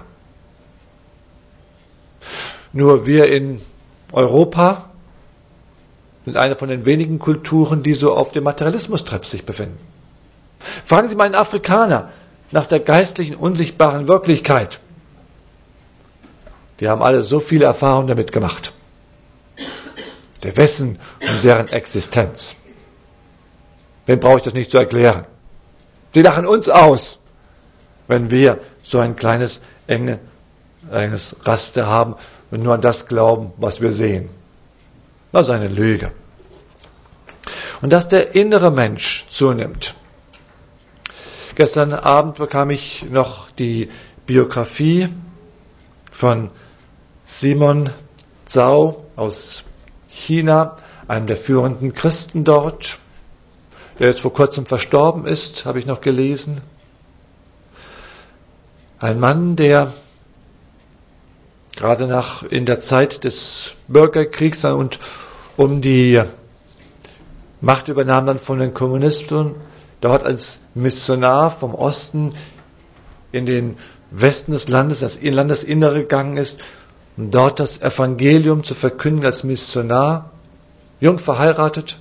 Nur wir in Europa sind eine von den wenigen Kulturen, die so auf dem Materialismus-Trip sich befinden. Fragen Sie mal einen Afrikaner nach der geistlichen, unsichtbaren Wirklichkeit. Die haben alle so viele Erfahrungen damit gemacht. Der Wissen um deren Existenz. Wem brauche ich das nicht zu erklären? Die lachen uns aus, wenn wir so ein kleines, enges Raster haben und nur an das glauben, was wir sehen. Das ist eine Lüge. Und dass der innere Mensch zunimmt. Gestern Abend bekam ich noch die Biografie von Simon Zhao aus China, einem der führenden Christen dort, der jetzt vor kurzem verstorben ist, habe ich noch gelesen. Ein Mann, der gerade in der Zeit des Bürgerkriegs und um die Macht übernahm dann von den Kommunisten, dort als Missionar vom Osten in den Westen des Landes, das in Landesinnere gegangen ist, um dort das Evangelium zu verkünden als Missionar, jung verheiratet.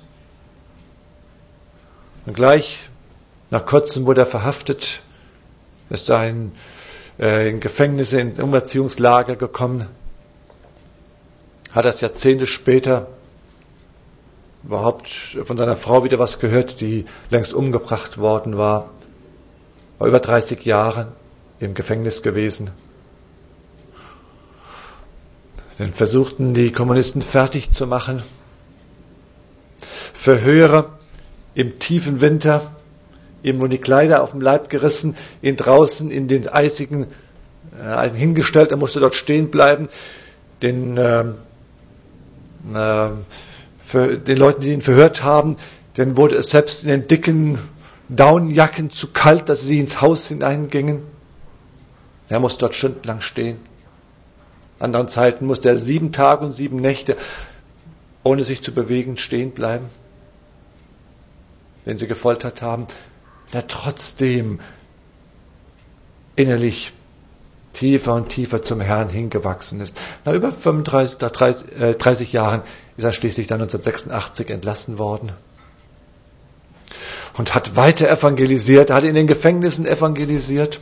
Und gleich nach kurzem wurde er verhaftet, ist da in Gefängnisse, in Umerziehungslager gekommen, hat erst Jahrzehnte später überhaupt von seiner Frau wieder was gehört, die längst umgebracht worden war über 30 Jahre im Gefängnis gewesen. Dann versuchten die Kommunisten fertig zu machen. Verhöre im tiefen Winter, ihm wurden die Kleider auf dem Leib gerissen, ihn draußen in den eisigen hingestellt, er musste dort stehen bleiben. Den Leuten, die ihn verhört haben, dann wurde es selbst in den dicken Daunenjacken zu kalt, dass sie ins Haus hineingingen. Er musste dort stundenlang stehen. Anderen Zeiten musste er 7 Tage und 7 Nächte, ohne sich zu bewegen, stehen bleiben, wenn sie gefoltert haben. Der trotzdem innerlich tiefer und tiefer zum Herrn hingewachsen ist. Nach über 30 Jahren ist er schließlich dann 1986 entlassen worden und hat weiter evangelisiert, hat in den Gefängnissen evangelisiert.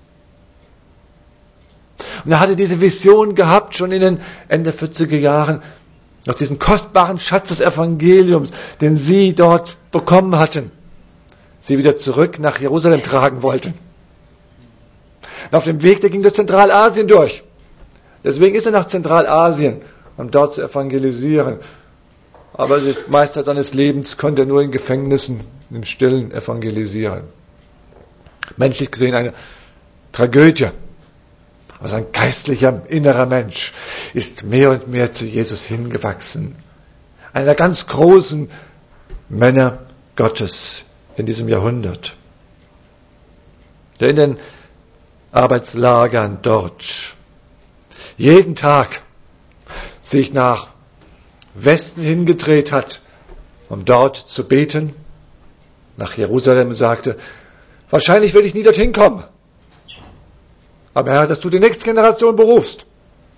Und er hatte diese Vision gehabt, schon in den Ende 40er Jahren, aus diesem kostbaren Schatz des Evangeliums, den sie dort bekommen hatten, sie wieder zurück nach Jerusalem tragen wollten. Und auf dem Weg, der ging durch Zentralasien durch. Deswegen ist er nach Zentralasien, um dort zu evangelisieren. Aber die meiste seines Lebens konnte er nur in Gefängnissen, im Stillen evangelisieren. Menschlich gesehen eine Tragödie. Aber sein geistlicher, innerer Mensch ist mehr und mehr zu Jesus hingewachsen. Einer der ganz großen Männer Gottes in diesem Jahrhundert. Der in den Arbeitslagern dort jeden Tag sich nach Westen hingedreht hat, um dort zu beten, nach Jerusalem sagte, wahrscheinlich werde ich nie dorthin kommen. Aber Herr, dass du die nächste Generation berufst,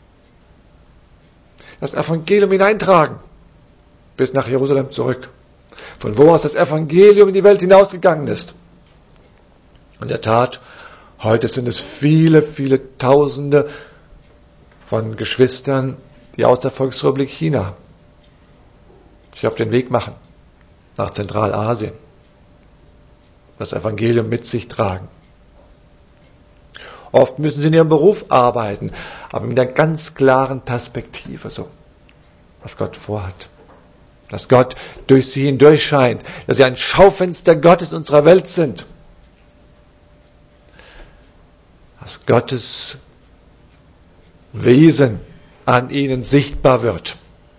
das Evangelium hineintragen, bis nach Jerusalem zurück, von wo aus das Evangelium in die Welt hinausgegangen ist. Und in der Tat, heute sind es viele, viele Tausende von Geschwistern, die aus der Volksrepublik China sich auf den Weg machen nach Zentralasien, das Evangelium mit sich tragen. Oft müssen sie in ihrem Beruf arbeiten, aber mit einer ganz klaren Perspektive, so, was Gott vorhat. Dass Gott durch sie hindurch scheint, dass sie ein Schaufenster Gottes in unserer Welt sind. Dass Gottes Wesen an ihnen sichtbar wird.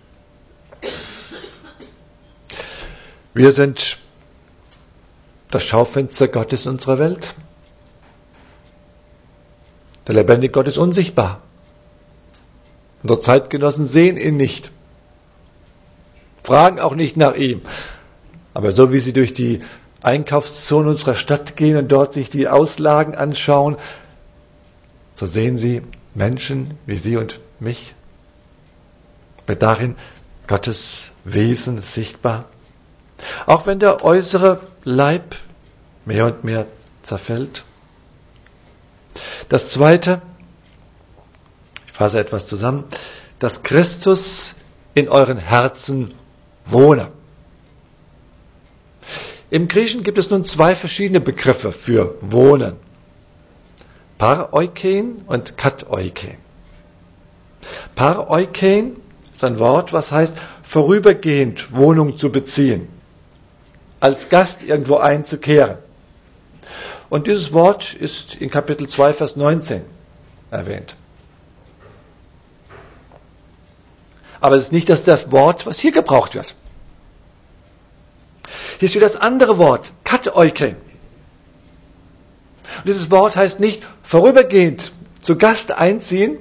Wir sind das Schaufenster Gottes in unserer Welt. Der lebendige Gott ist unsichtbar. Unsere Zeitgenossen sehen ihn nicht. Fragen auch nicht nach ihm. Aber so wie sie durch die Einkaufszone unserer Stadt gehen und dort sich die Auslagen anschauen, so sehen sie Menschen wie Sie und mich. Wird darin Gottes Wesen sichtbar. Auch wenn der äußere Leib mehr und mehr zerfällt. Das Zweite, ich fasse etwas zusammen, dass Christus in euren Herzen wohne. Im Griechischen gibt es nun 2 verschiedene Begriffe für wohnen. Paroikein und Katoikein. Paroikein ist ein Wort, was heißt, vorübergehend Wohnung zu beziehen. Als Gast irgendwo einzukehren. Und dieses Wort ist in Kapitel 2, Vers 19 erwähnt. Aber es ist nicht das Wort, was hier gebraucht wird. Hier steht das andere Wort, Katoikein. Und dieses Wort heißt nicht vorübergehend zu Gast einziehen,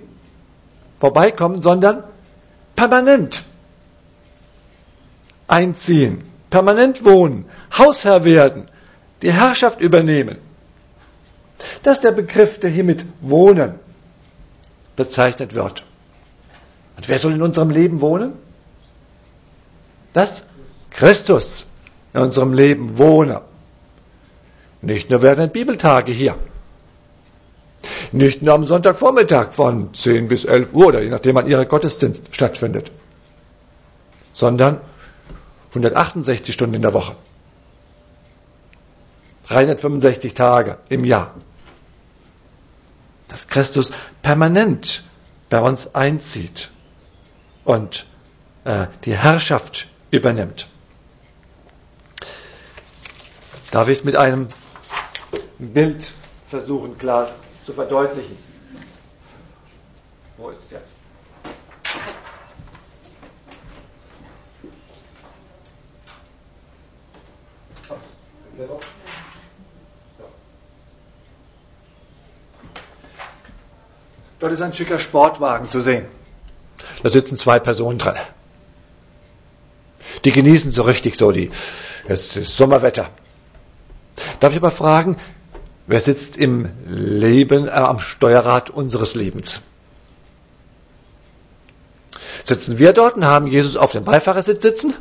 vorbeikommen, sondern permanent einziehen, permanent wohnen, Hausherr werden, die Herrschaft übernehmen. Das ist der Begriff, der hier mit Wohnen bezeichnet wird. Und wer soll in unserem Leben wohnen? Dass Christus in unserem Leben wohne. Nicht nur während der Bibeltage hier. Nicht nur am Sonntagvormittag von 10 bis 11 Uhr oder je nachdem wann Ihr Gottesdienst stattfindet. Sondern 168 Stunden in der Woche. 365 Tage im Jahr. Dass Christus permanent bei uns einzieht und die Herrschaft übernimmt. Darf ich es mit einem Bild versuchen, klar zu verdeutlichen? Wo ist es jetzt? Dort ist ein schicker Sportwagen zu sehen. Da sitzen 2 Personen drin. Die genießen so richtig es ist Sommerwetter. Darf ich aber fragen, wer sitzt im Leben am Steuerrad unseres Lebens? Sitzen wir dort und haben Jesus auf dem Beifahrersitz sitzen?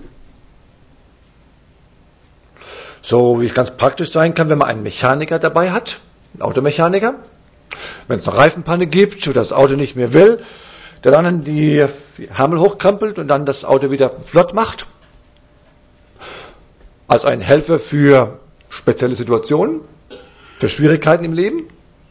So wie es ganz praktisch sein kann, wenn man einen Mechaniker dabei hat, einen Automechaniker. Wenn es eine Reifenpanne gibt oder das Auto nicht mehr will, der dann die Hammel hochkrempelt und dann das Auto wieder flott macht. Als ein Helfer für spezielle Situationen, für Schwierigkeiten im Leben.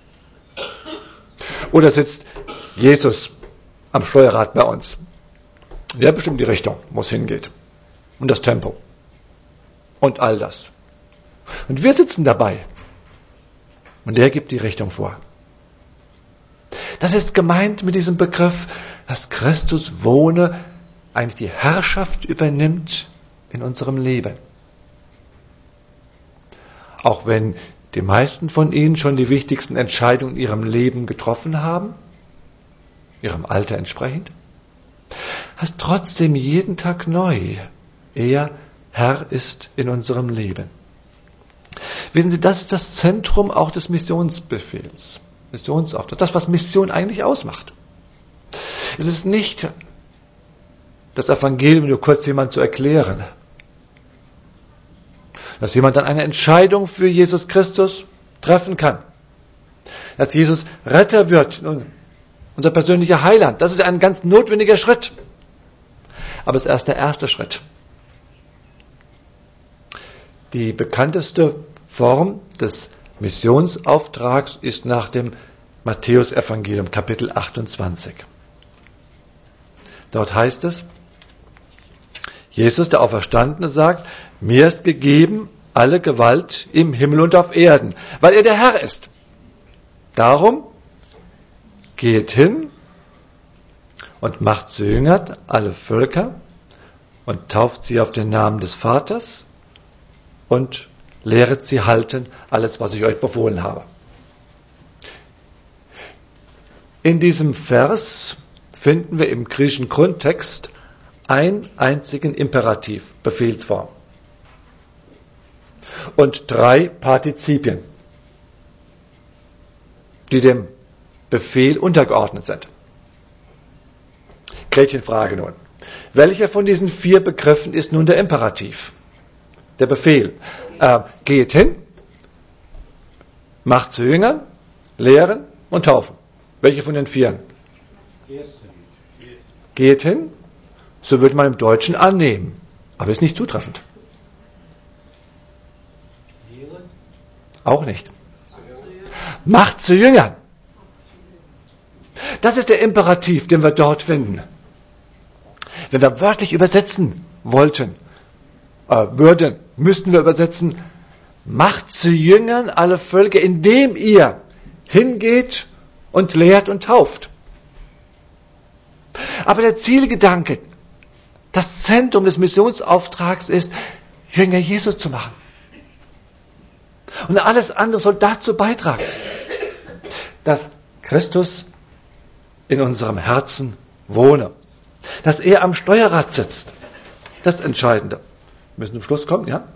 Oder sitzt Jesus am Steuerrad bei uns. Der bestimmt die Richtung, wo es hingeht. Und das Tempo. Und all das. Und wir sitzen dabei. Und der gibt die Richtung vor. Das ist gemeint mit diesem Begriff, dass Christus wohne, eigentlich die Herrschaft übernimmt in unserem Leben. Auch wenn die meisten von Ihnen schon die wichtigsten Entscheidungen in ihrem Leben getroffen haben, ihrem Alter entsprechend, heißt trotzdem jeden Tag neu, er Herr ist in unserem Leben. Wissen Sie, das ist das Zentrum auch des Missionsbefehls. Missionsauftrag, das, was Mission eigentlich ausmacht. Es ist nicht das Evangelium nur kurz jemand zu erklären. Dass jemand dann eine Entscheidung für Jesus Christus treffen kann. Dass Jesus Retter wird, unser persönlicher Heiland. Das ist ein ganz notwendiger Schritt. Aber es ist erst der erste Schritt. Die bekannteste Form des Missionsauftrags ist nach dem Matthäus-Evangelium, Kapitel 28. Dort heißt es, Jesus, der Auferstandene, sagt, mir ist gegeben alle Gewalt im Himmel und auf Erden, weil er der Herr ist. Darum geht hin und macht zu Jüngern alle Völker und tauft sie auf den Namen des Vaters und lehret sie halten alles, was ich euch befohlen habe. In diesem Vers finden wir im griechischen Grundtext einen einzigen Imperativ, Befehlsform. Und 3 Partizipien, die dem Befehl untergeordnet sind. Gretchenfrage nun. Welcher von diesen 4 Begriffen ist nun der Imperativ? Der Befehl. Geht hin, macht zu Jüngern, lehren und taufen. Welche von den 4? Geht hin, so würde man im Deutschen annehmen, aber ist nicht zutreffend. Auch nicht. Macht zu Jüngern. Das ist der Imperativ, den wir dort finden. Wenn wir wörtlich übersetzen wollten, müssten wir übersetzen, macht zu Jüngern alle Völker, indem ihr hingeht und lehrt und tauft. Aber der Zielgedanke, das Zentrum des Missionsauftrags ist, Jünger Jesus zu machen. Und alles andere soll dazu beitragen, dass Christus in unserem Herzen wohne, dass er am Steuerrad sitzt. Das Entscheidende. müssen zum Schluss kommen, ja?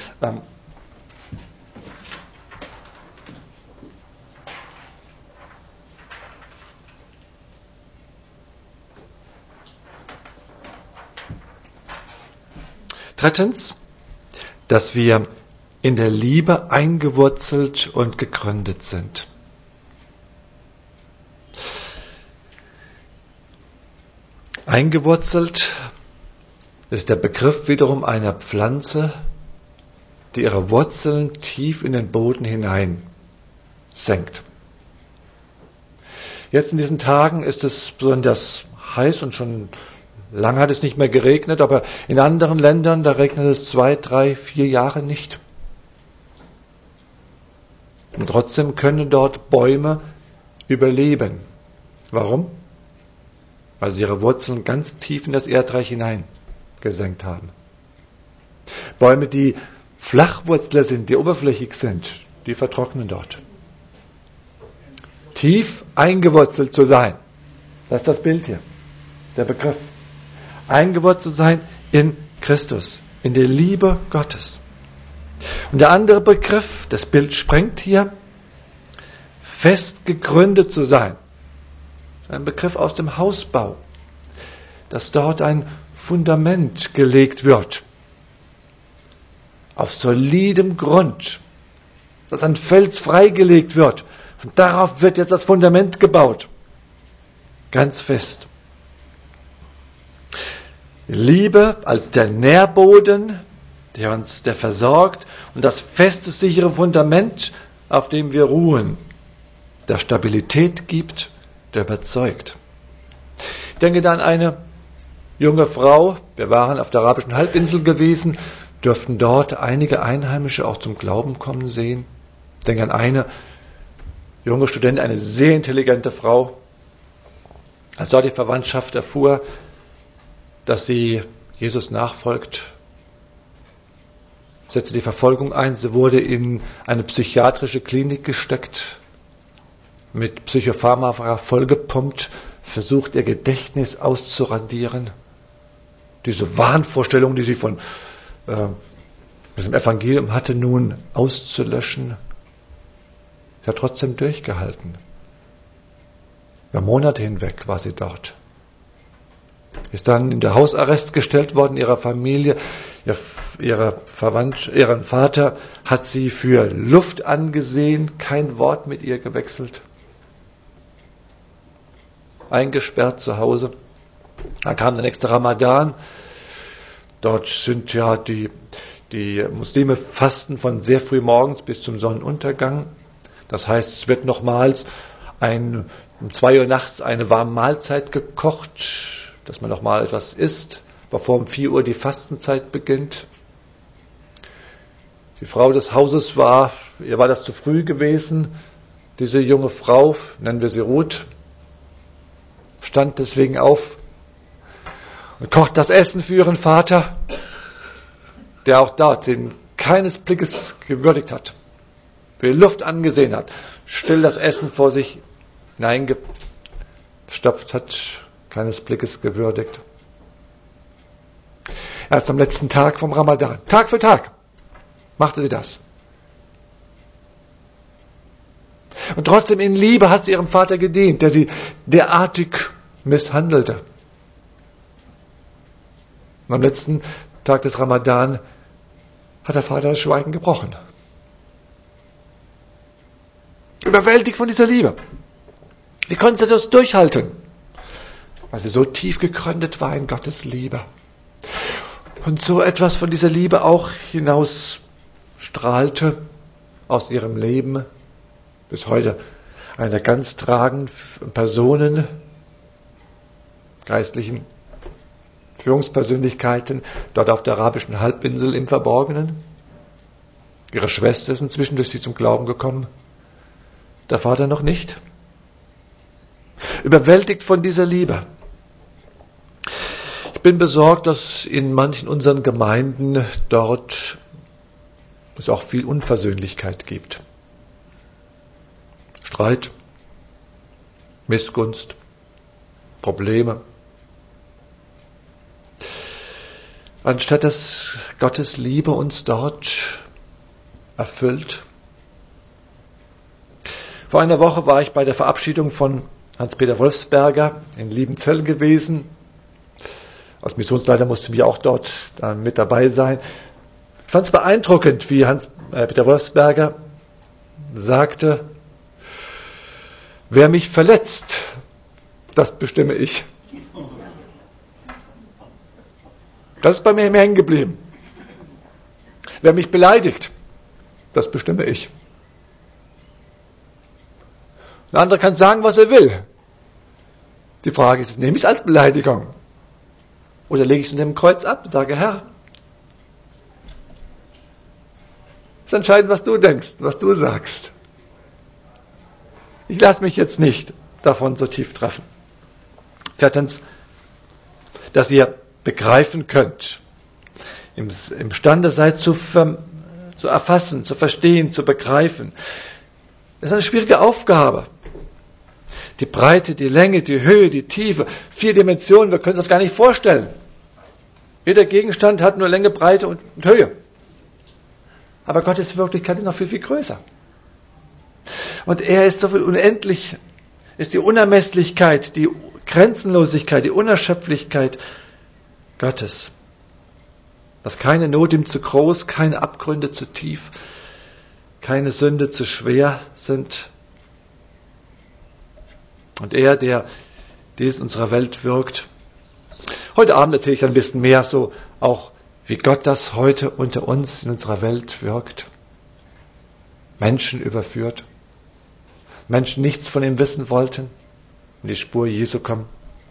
Drittens, dass wir in der Liebe eingewurzelt und gegründet sind. Eingewurzelt ist der Begriff wiederum einer Pflanze, die ihre Wurzeln tief in den Boden hinein senkt. Jetzt in diesen Tagen ist es besonders heiß und schon lange hat es nicht mehr geregnet, aber in anderen Ländern, da regnet es 2, 3, 4 Jahre nicht. Und trotzdem können dort Bäume überleben. Warum? Weil sie ihre Wurzeln ganz tief in das Erdreich hineingesenkt haben. Bäume, die Flachwurzler sind, die oberflächig sind, die vertrocknen dort. Tief eingewurzelt zu sein, das ist das Bild hier, der Begriff. Eingewurzelt sein in Christus, in der Liebe Gottes. Und der andere Begriff, das Bild sprengt hier, fest gegründet zu sein. Ein Begriff aus dem Hausbau, dass dort ein Fundament gelegt wird. Auf solidem Grund, dass ein Fels freigelegt wird. Und darauf wird jetzt das Fundament gebaut. Ganz fest. Liebe als der Nährboden, der versorgt und das feste, sichere Fundament, auf dem wir ruhen, der Stabilität gibt, der überzeugt. Ich denke da an eine junge Frau, wir waren auf der arabischen Halbinsel gewesen, dürften dort einige Einheimische auch zum Glauben kommen sehen. Ich denke an eine junge Studentin, eine sehr intelligente Frau. Als dort die Verwandtschaft erfuhr, dass sie Jesus nachfolgt, setzte die Verfolgung ein. Sie wurde in eine psychiatrische Klinik gesteckt, mit Psychopharmaka vollgepumpt, versucht ihr Gedächtnis auszuradieren. Diese Wahnvorstellung, die sie von diesem Evangelium hatte, nun auszulöschen. Sie hat trotzdem durchgehalten. Über Monate hinweg war sie dort. Ist dann in der Hausarrest gestellt worden, ihrer Familie. Ihren Vater hat sie für Luft angesehen, kein Wort mit ihr gewechselt. Eingesperrt zu Hause. Dann kam der nächste Ramadan. Dort sind ja die Muslime fasten von sehr früh morgens bis zum Sonnenuntergang. Das heißt, es wird nochmals um 2 Uhr nachts eine warme Mahlzeit gekocht, dass man nochmal etwas isst, bevor um 4 Uhr die Fastenzeit beginnt. Die Frau des Hauses ihr war das zu früh gewesen. Diese junge Frau, nennen wir sie Ruth, stand deswegen auf und kocht das Essen für ihren Vater, der auch dort den keines Blickes gewürdigt hat, für die Luft angesehen hat, still das Essen vor sich hineingestopft hat, keines Blickes gewürdigt. Erst am letzten Tag vom Ramadan, Tag für Tag, machte sie das. Und trotzdem in Liebe hat sie ihrem Vater gedient, der sie derartig misshandelte. Und am letzten Tag des Ramadan hat der Vater das Schweigen gebrochen. Überwältigt von dieser Liebe. Wie konnte sie das durchhalten? Weil sie so tief gegründet war in Gottes Liebe. Und so etwas von dieser Liebe auch hinaus strahlte aus ihrem Leben. Bis heute eine der ganz tragenden Personen, geistlichen Führungspersönlichkeiten, dort auf der arabischen Halbinsel im Verborgenen. Ihre Schwester ist inzwischen durch sie zum Glauben gekommen. Der Vater noch nicht. Überwältigt von dieser Liebe. Ich bin besorgt, dass in manchen unseren Gemeinden dort es auch viel Unversöhnlichkeit gibt. Streit, Missgunst, Probleme. anstatt dass Gottes Liebe uns dort erfüllt. Vor einer Woche war ich bei der Verabschiedung von Hans-Peter Wolfsberger in Liebenzell gewesen. Als Missionsleiter musste ich auch dort mit dabei sein. Ich fand es beeindruckend, wie Hans-Peter Wolfsberger sagte, wer mich verletzt, das bestimme ich. Das ist bei mir hängen geblieben. Wer mich beleidigt, das bestimme ich. Ein anderer kann sagen, was er will. Die Frage ist, nehme ich es als Beleidigung? Oder lege ich es unter dem Kreuz ab und sage, Herr, es ist entscheidend, was du denkst, was du sagst. Ich lasse mich jetzt nicht davon so tief treffen. Viertens, dass ihr begreifen könnt, imstande seid zu erfassen, zu verstehen, zu begreifen. Das ist eine schwierige Aufgabe. Die Breite, die Länge, die Höhe, die Tiefe, 4 Dimensionen, wir können uns das gar nicht vorstellen. Jeder Gegenstand hat nur Länge, Breite und Höhe. Aber Gottes Wirklichkeit ist noch viel, viel größer. Und er ist so viel unendlich, ist die Unermesslichkeit, die Grenzenlosigkeit, die Unerschöpflichkeit Gottes. Dass keine Not ihm zu groß, keine Abgründe zu tief, keine Sünde zu schwer sind. Und er, der dies in unserer Welt wirkt. Heute Abend erzähle ich ein bisschen mehr so auch, wie Gott das heute unter uns in unserer Welt wirkt. Menschen überführt. Menschen nichts von ihm wissen wollten, in die Spur Jesu kommen.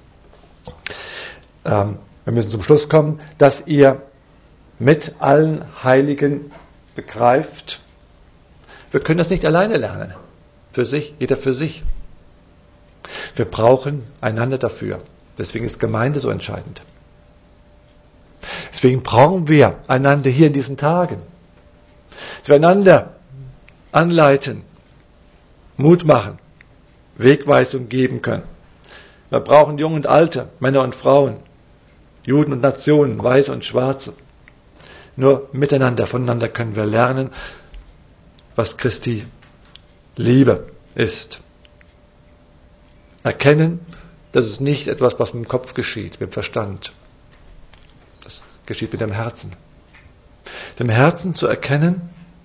Wir müssen zum Schluss kommen, dass ihr mit allen Heiligen begreift, wir können das nicht alleine lernen. Für sich, jeder für sich. Wir brauchen einander dafür. Deswegen ist Gemeinde so entscheidend. Deswegen brauchen wir einander hier in diesen Tagen. Dass wir einander anleiten, Mut machen, Wegweisung geben können. Wir brauchen Junge und Alte, Männer und Frauen, Juden und Nationen, Weiße und Schwarze. Nur miteinander, voneinander können wir lernen, was Christi Liebe ist. Erkennen, das ist nicht etwas, was mit dem Kopf geschieht, mit dem Verstand. Das geschieht mit dem Herzen. Dem Herzen zu erkennen,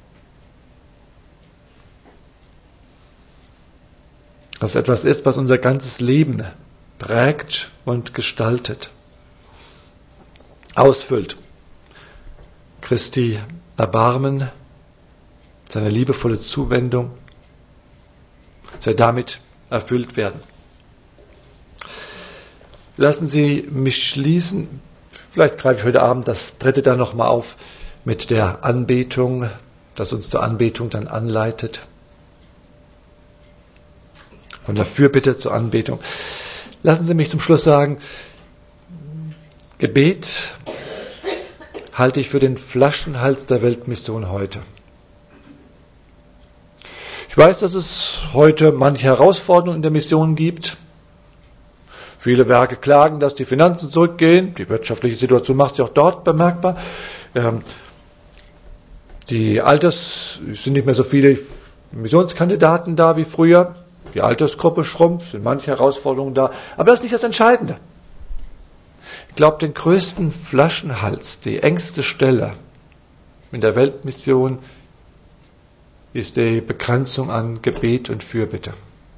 dass es etwas ist, was unser ganzes Leben prägt und gestaltet, ausfüllt. Christi Erbarmen, seine liebevolle Zuwendung, soll damit erfüllt werden. Lassen Sie mich schließen, vielleicht greife ich heute Abend das 3. dann nochmal auf, mit der Anbetung, das uns zur Anbetung dann anleitet. Von der Fürbitte zur Anbetung. Lassen Sie mich zum Schluss sagen, Gebet halte ich für den Flaschenhals der Weltmission heute. Ich weiß, dass es heute manche Herausforderungen in der Mission gibt. Viele Werke klagen, dass die Finanzen zurückgehen. Die wirtschaftliche Situation macht sich auch dort bemerkbar. Es sind nicht mehr so viele Missionskandidaten da wie früher. Die Altersgruppe schrumpft, sind manche Herausforderungen da. Aber das ist nicht das Entscheidende. Ich glaube, den größten Flaschenhals, die engste Stelle in der Weltmission ist die Begrenzung an Gebet und Fürbitte.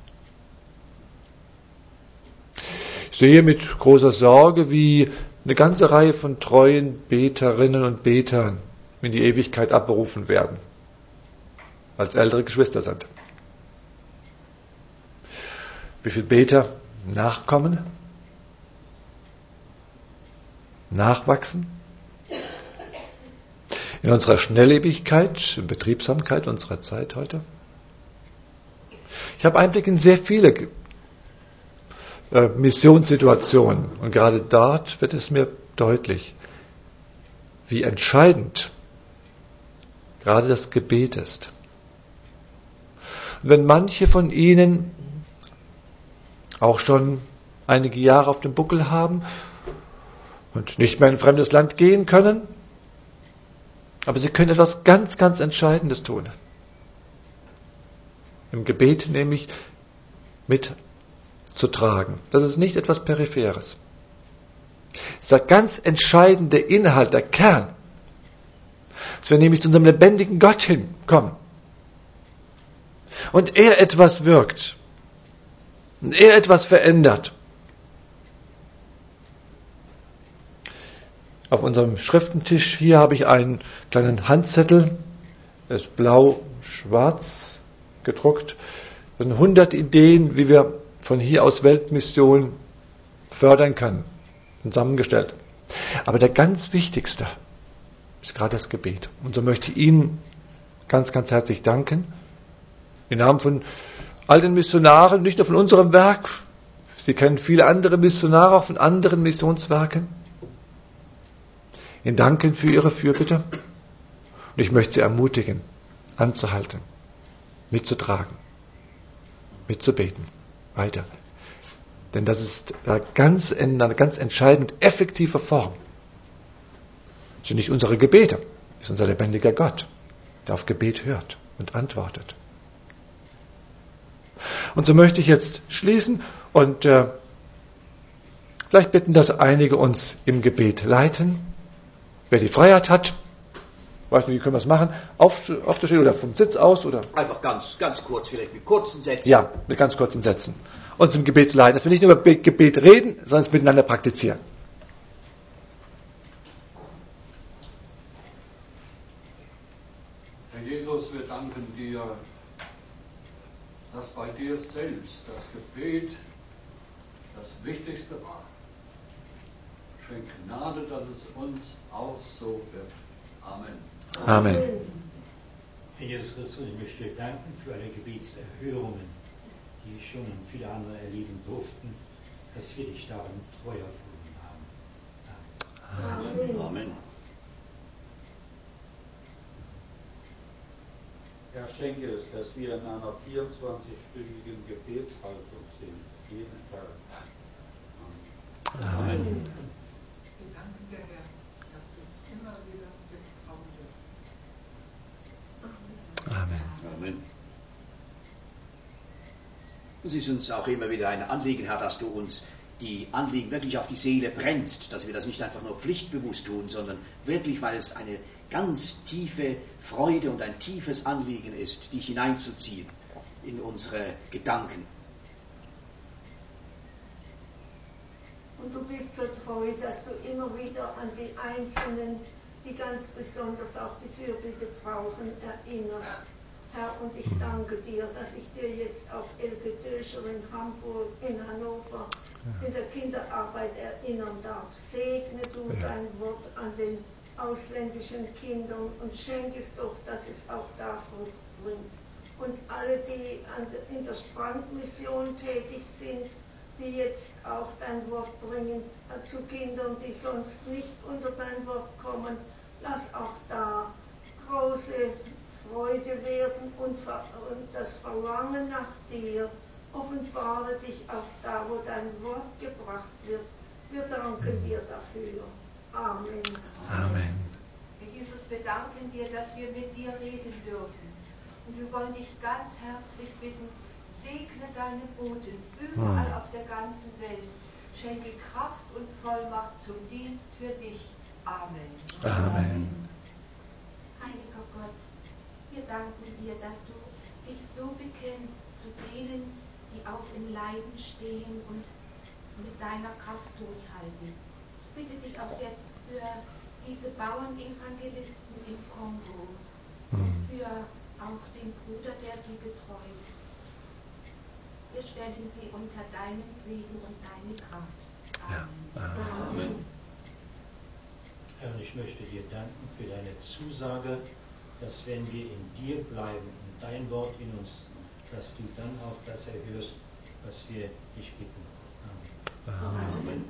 Ich sehe mit großer Sorge, wie eine ganze Reihe von treuen Beterinnen und Betern in die Ewigkeit abberufen werden, als ältere Geschwister sind. Wie viele Beter nachkommen, nachwachsen, in unserer Schnelllebigkeit, Betriebsamkeit unserer Zeit heute. Ich habe Einblick in sehr viele Missionssituationen und gerade dort wird es mir deutlich, wie entscheidend gerade das Gebet ist. Und wenn manche von Ihnen auch schon einige Jahre auf dem Buckel haben und nicht mehr in ein fremdes Land gehen können, aber sie können etwas ganz, ganz Entscheidendes tun. Im Gebet nämlich mitzutragen. Das ist nicht etwas Peripheres. Das ist der ganz entscheidende Inhalt, der Kern, dass wir nämlich zu unserem lebendigen Gott hinkommen und er etwas wirkt und er etwas verändert. Auf unserem Schriftentisch hier habe ich einen kleinen Handzettel, der ist blau-schwarz gedruckt. Das sind 100 Ideen, wie wir von hier aus Weltmission fördern können, zusammengestellt. Aber der ganz wichtigste ist gerade das Gebet. Und so möchte ich Ihnen ganz, ganz herzlich danken. Im Namen von all den Missionaren, nicht nur von unserem Werk. Sie kennen viele andere Missionare, auch von anderen Missionswerken. Ihnen danken für Ihre Fürbitte. Und ich möchte Sie ermutigen, anzuhalten, mitzutragen, mitzubeten, weiter. Denn das ist eine ganz entscheidende, effektive Form. Das sind nicht unsere Gebete, das ist unser lebendiger Gott, der auf Gebet hört und antwortet. Und so möchte ich jetzt schließen und vielleicht bitten, dass einige uns im Gebet leiten. Wer die Freiheit hat, weiß nicht, wie können wir es machen, aufzustehen oder vom Sitz aus oder. Einfach ganz, ganz kurz, vielleicht mit kurzen Sätzen. Ja, mit ganz kurzen Sätzen. Uns im Gebet zu leiten, dass wir nicht nur über Gebet reden, sondern es miteinander praktizieren. Herr Jesus, wir danken dir, dass bei dir selbst das Gebet das Wichtigste war. Schenk Gnade, dass es uns auch so wird. Amen. Amen. Herr Jesus Christus, ich möchte dir danken für alle Gebetserhörungen, die ich schon und viele andere erleben durften, dass wir dich darum treu erfunden haben. Amen. Amen. Herr, schenke es, dass wir in einer 24-stündigen Gebetshaltung sind, jeden Tag. Amen. Amen. Wir danken dir, Herr, dass du immer wieder getraut bist. Amen. Amen. Es ist uns auch immer wieder ein Anliegen, Herr, dass du uns die Anliegen wirklich auf die Seele brennst, dass wir das nicht einfach nur pflichtbewusst tun, sondern wirklich, weil es eine ganz tiefe Freude und ein tiefes Anliegen ist, dich hineinzuziehen in unsere Gedanken. Und du bist so treu, dass du immer wieder an die Einzelnen, die ganz besonders auch die Fürbitte brauchen, erinnerst. Herr, und ich danke dir, dass ich dir jetzt auch Elke Döscher in Hamburg, in Hannover, in der Kinderarbeit erinnern darf. Segne du dein Wort an den ausländischen Kindern und schenke es doch, dass es auch da Frucht bringt. Und alle, die in der Strandmission tätig sind, die jetzt auch dein Wort bringen zu Kindern, die sonst nicht unter dein Wort kommen, lass auch da große Freude werden und das Verlangen nach dir. Offenbare dich auch da, wo dein Wort gebracht wird. Wir danken dir dafür. Amen. Amen. Herr Jesus, wir danken dir, dass wir mit dir reden dürfen. Und wir wollen dich ganz herzlich bitten, segne deine Boten überall auf der ganzen Welt. Schenke Kraft und Vollmacht zum Dienst für dich. Amen. Amen. Heiliger Gott, wir danken dir, dass du dich so bekennst zu denen, die auch im Leiden stehen und mit deiner Kraft durchhalten. Ich bitte dich auch jetzt für diese Bauernevangelisten im Kongo, für auch den Bruder, der sie betreut. Wir stellen sie unter deinen Segen und deine Kraft. Amen. Amen. Herr, ich möchte dir danken für deine Zusage, dass wenn wir in dir bleiben und dein Wort in uns, dass du dann auch das erhörst, was wir dich bitten. Amen. Amen.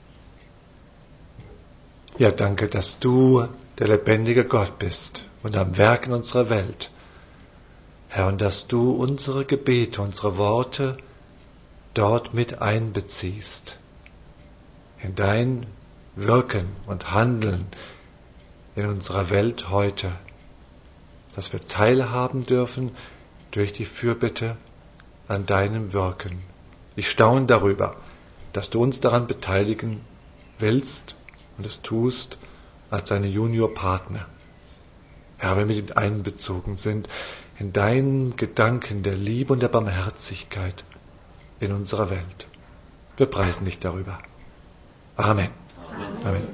Ja, danke, dass du der lebendige Gott bist und am Werk in unserer Welt. Herr, und dass du unsere Gebete, unsere Worte dort mit einbeziehst. In dein Wirken und Handeln in unserer Welt heute, dass wir teilhaben dürfen durch die Fürbitte an deinem Wirken. Ich staune darüber, dass du uns daran beteiligen willst und es tust als deine Juniorpartner. Herr, wenn wir mit einbezogen sind in deinen Gedanken der Liebe und der Barmherzigkeit in unserer Welt. Wir preisen dich darüber. Amen. Amen.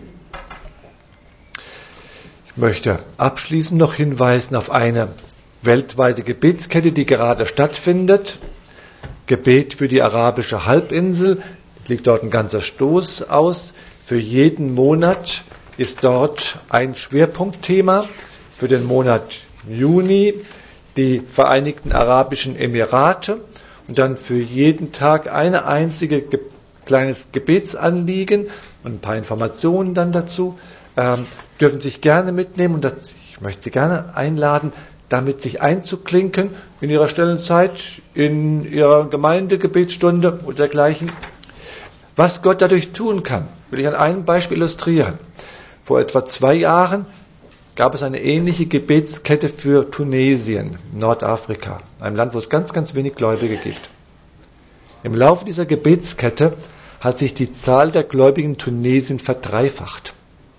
Ich möchte abschließend noch hinweisen auf eine weltweite Gebetskette, die gerade stattfindet. Gebet für die arabische Halbinsel. Es liegt dort ein ganzer Stoß aus. Für jeden Monat ist dort ein Schwerpunktthema. Für den Monat Juni die Vereinigten Arabischen Emirate und dann für jeden Tag eine einzige kleines Gebetsanliegen und ein paar Informationen dann dazu. Dürfen sich gerne mitnehmen und ich möchte Sie gerne einladen, damit sich einzuklinken in Ihrer Stellenzeit, in Ihrer Gemeindegebetsstunde oder dergleichen. Was Gott dadurch tun kann, will ich an einem Beispiel illustrieren. Vor etwa 2 Jahren gab es eine ähnliche Gebetskette für Tunesien, Nordafrika, einem Land, wo es ganz, ganz wenig Gläubige gibt. Im Laufe dieser Gebetskette hat sich die Zahl der Gläubigen in Tunesien verdreifacht.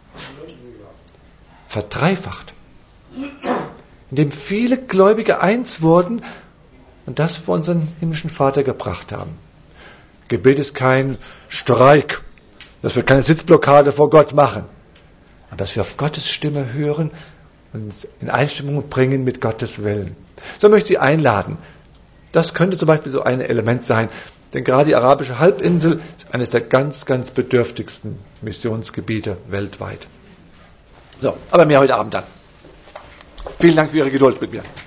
Verdreifacht. Indem viele Gläubige eins wurden und das vor unseren himmlischen Vater gebracht haben. Gebet ist kein Streik, dass wir keine Sitzblockade vor Gott machen, aber dass wir auf Gottes Stimme hören und uns in Einstimmung bringen mit Gottes Willen. So möchte ich Sie einladen. Das könnte zum Beispiel so ein Element sein, denn gerade die arabische Halbinsel ist eines der ganz, ganz bedürftigsten Missionsgebiete weltweit. So, aber mehr heute Abend dann. Vielen Dank für Ihre Geduld mit mir.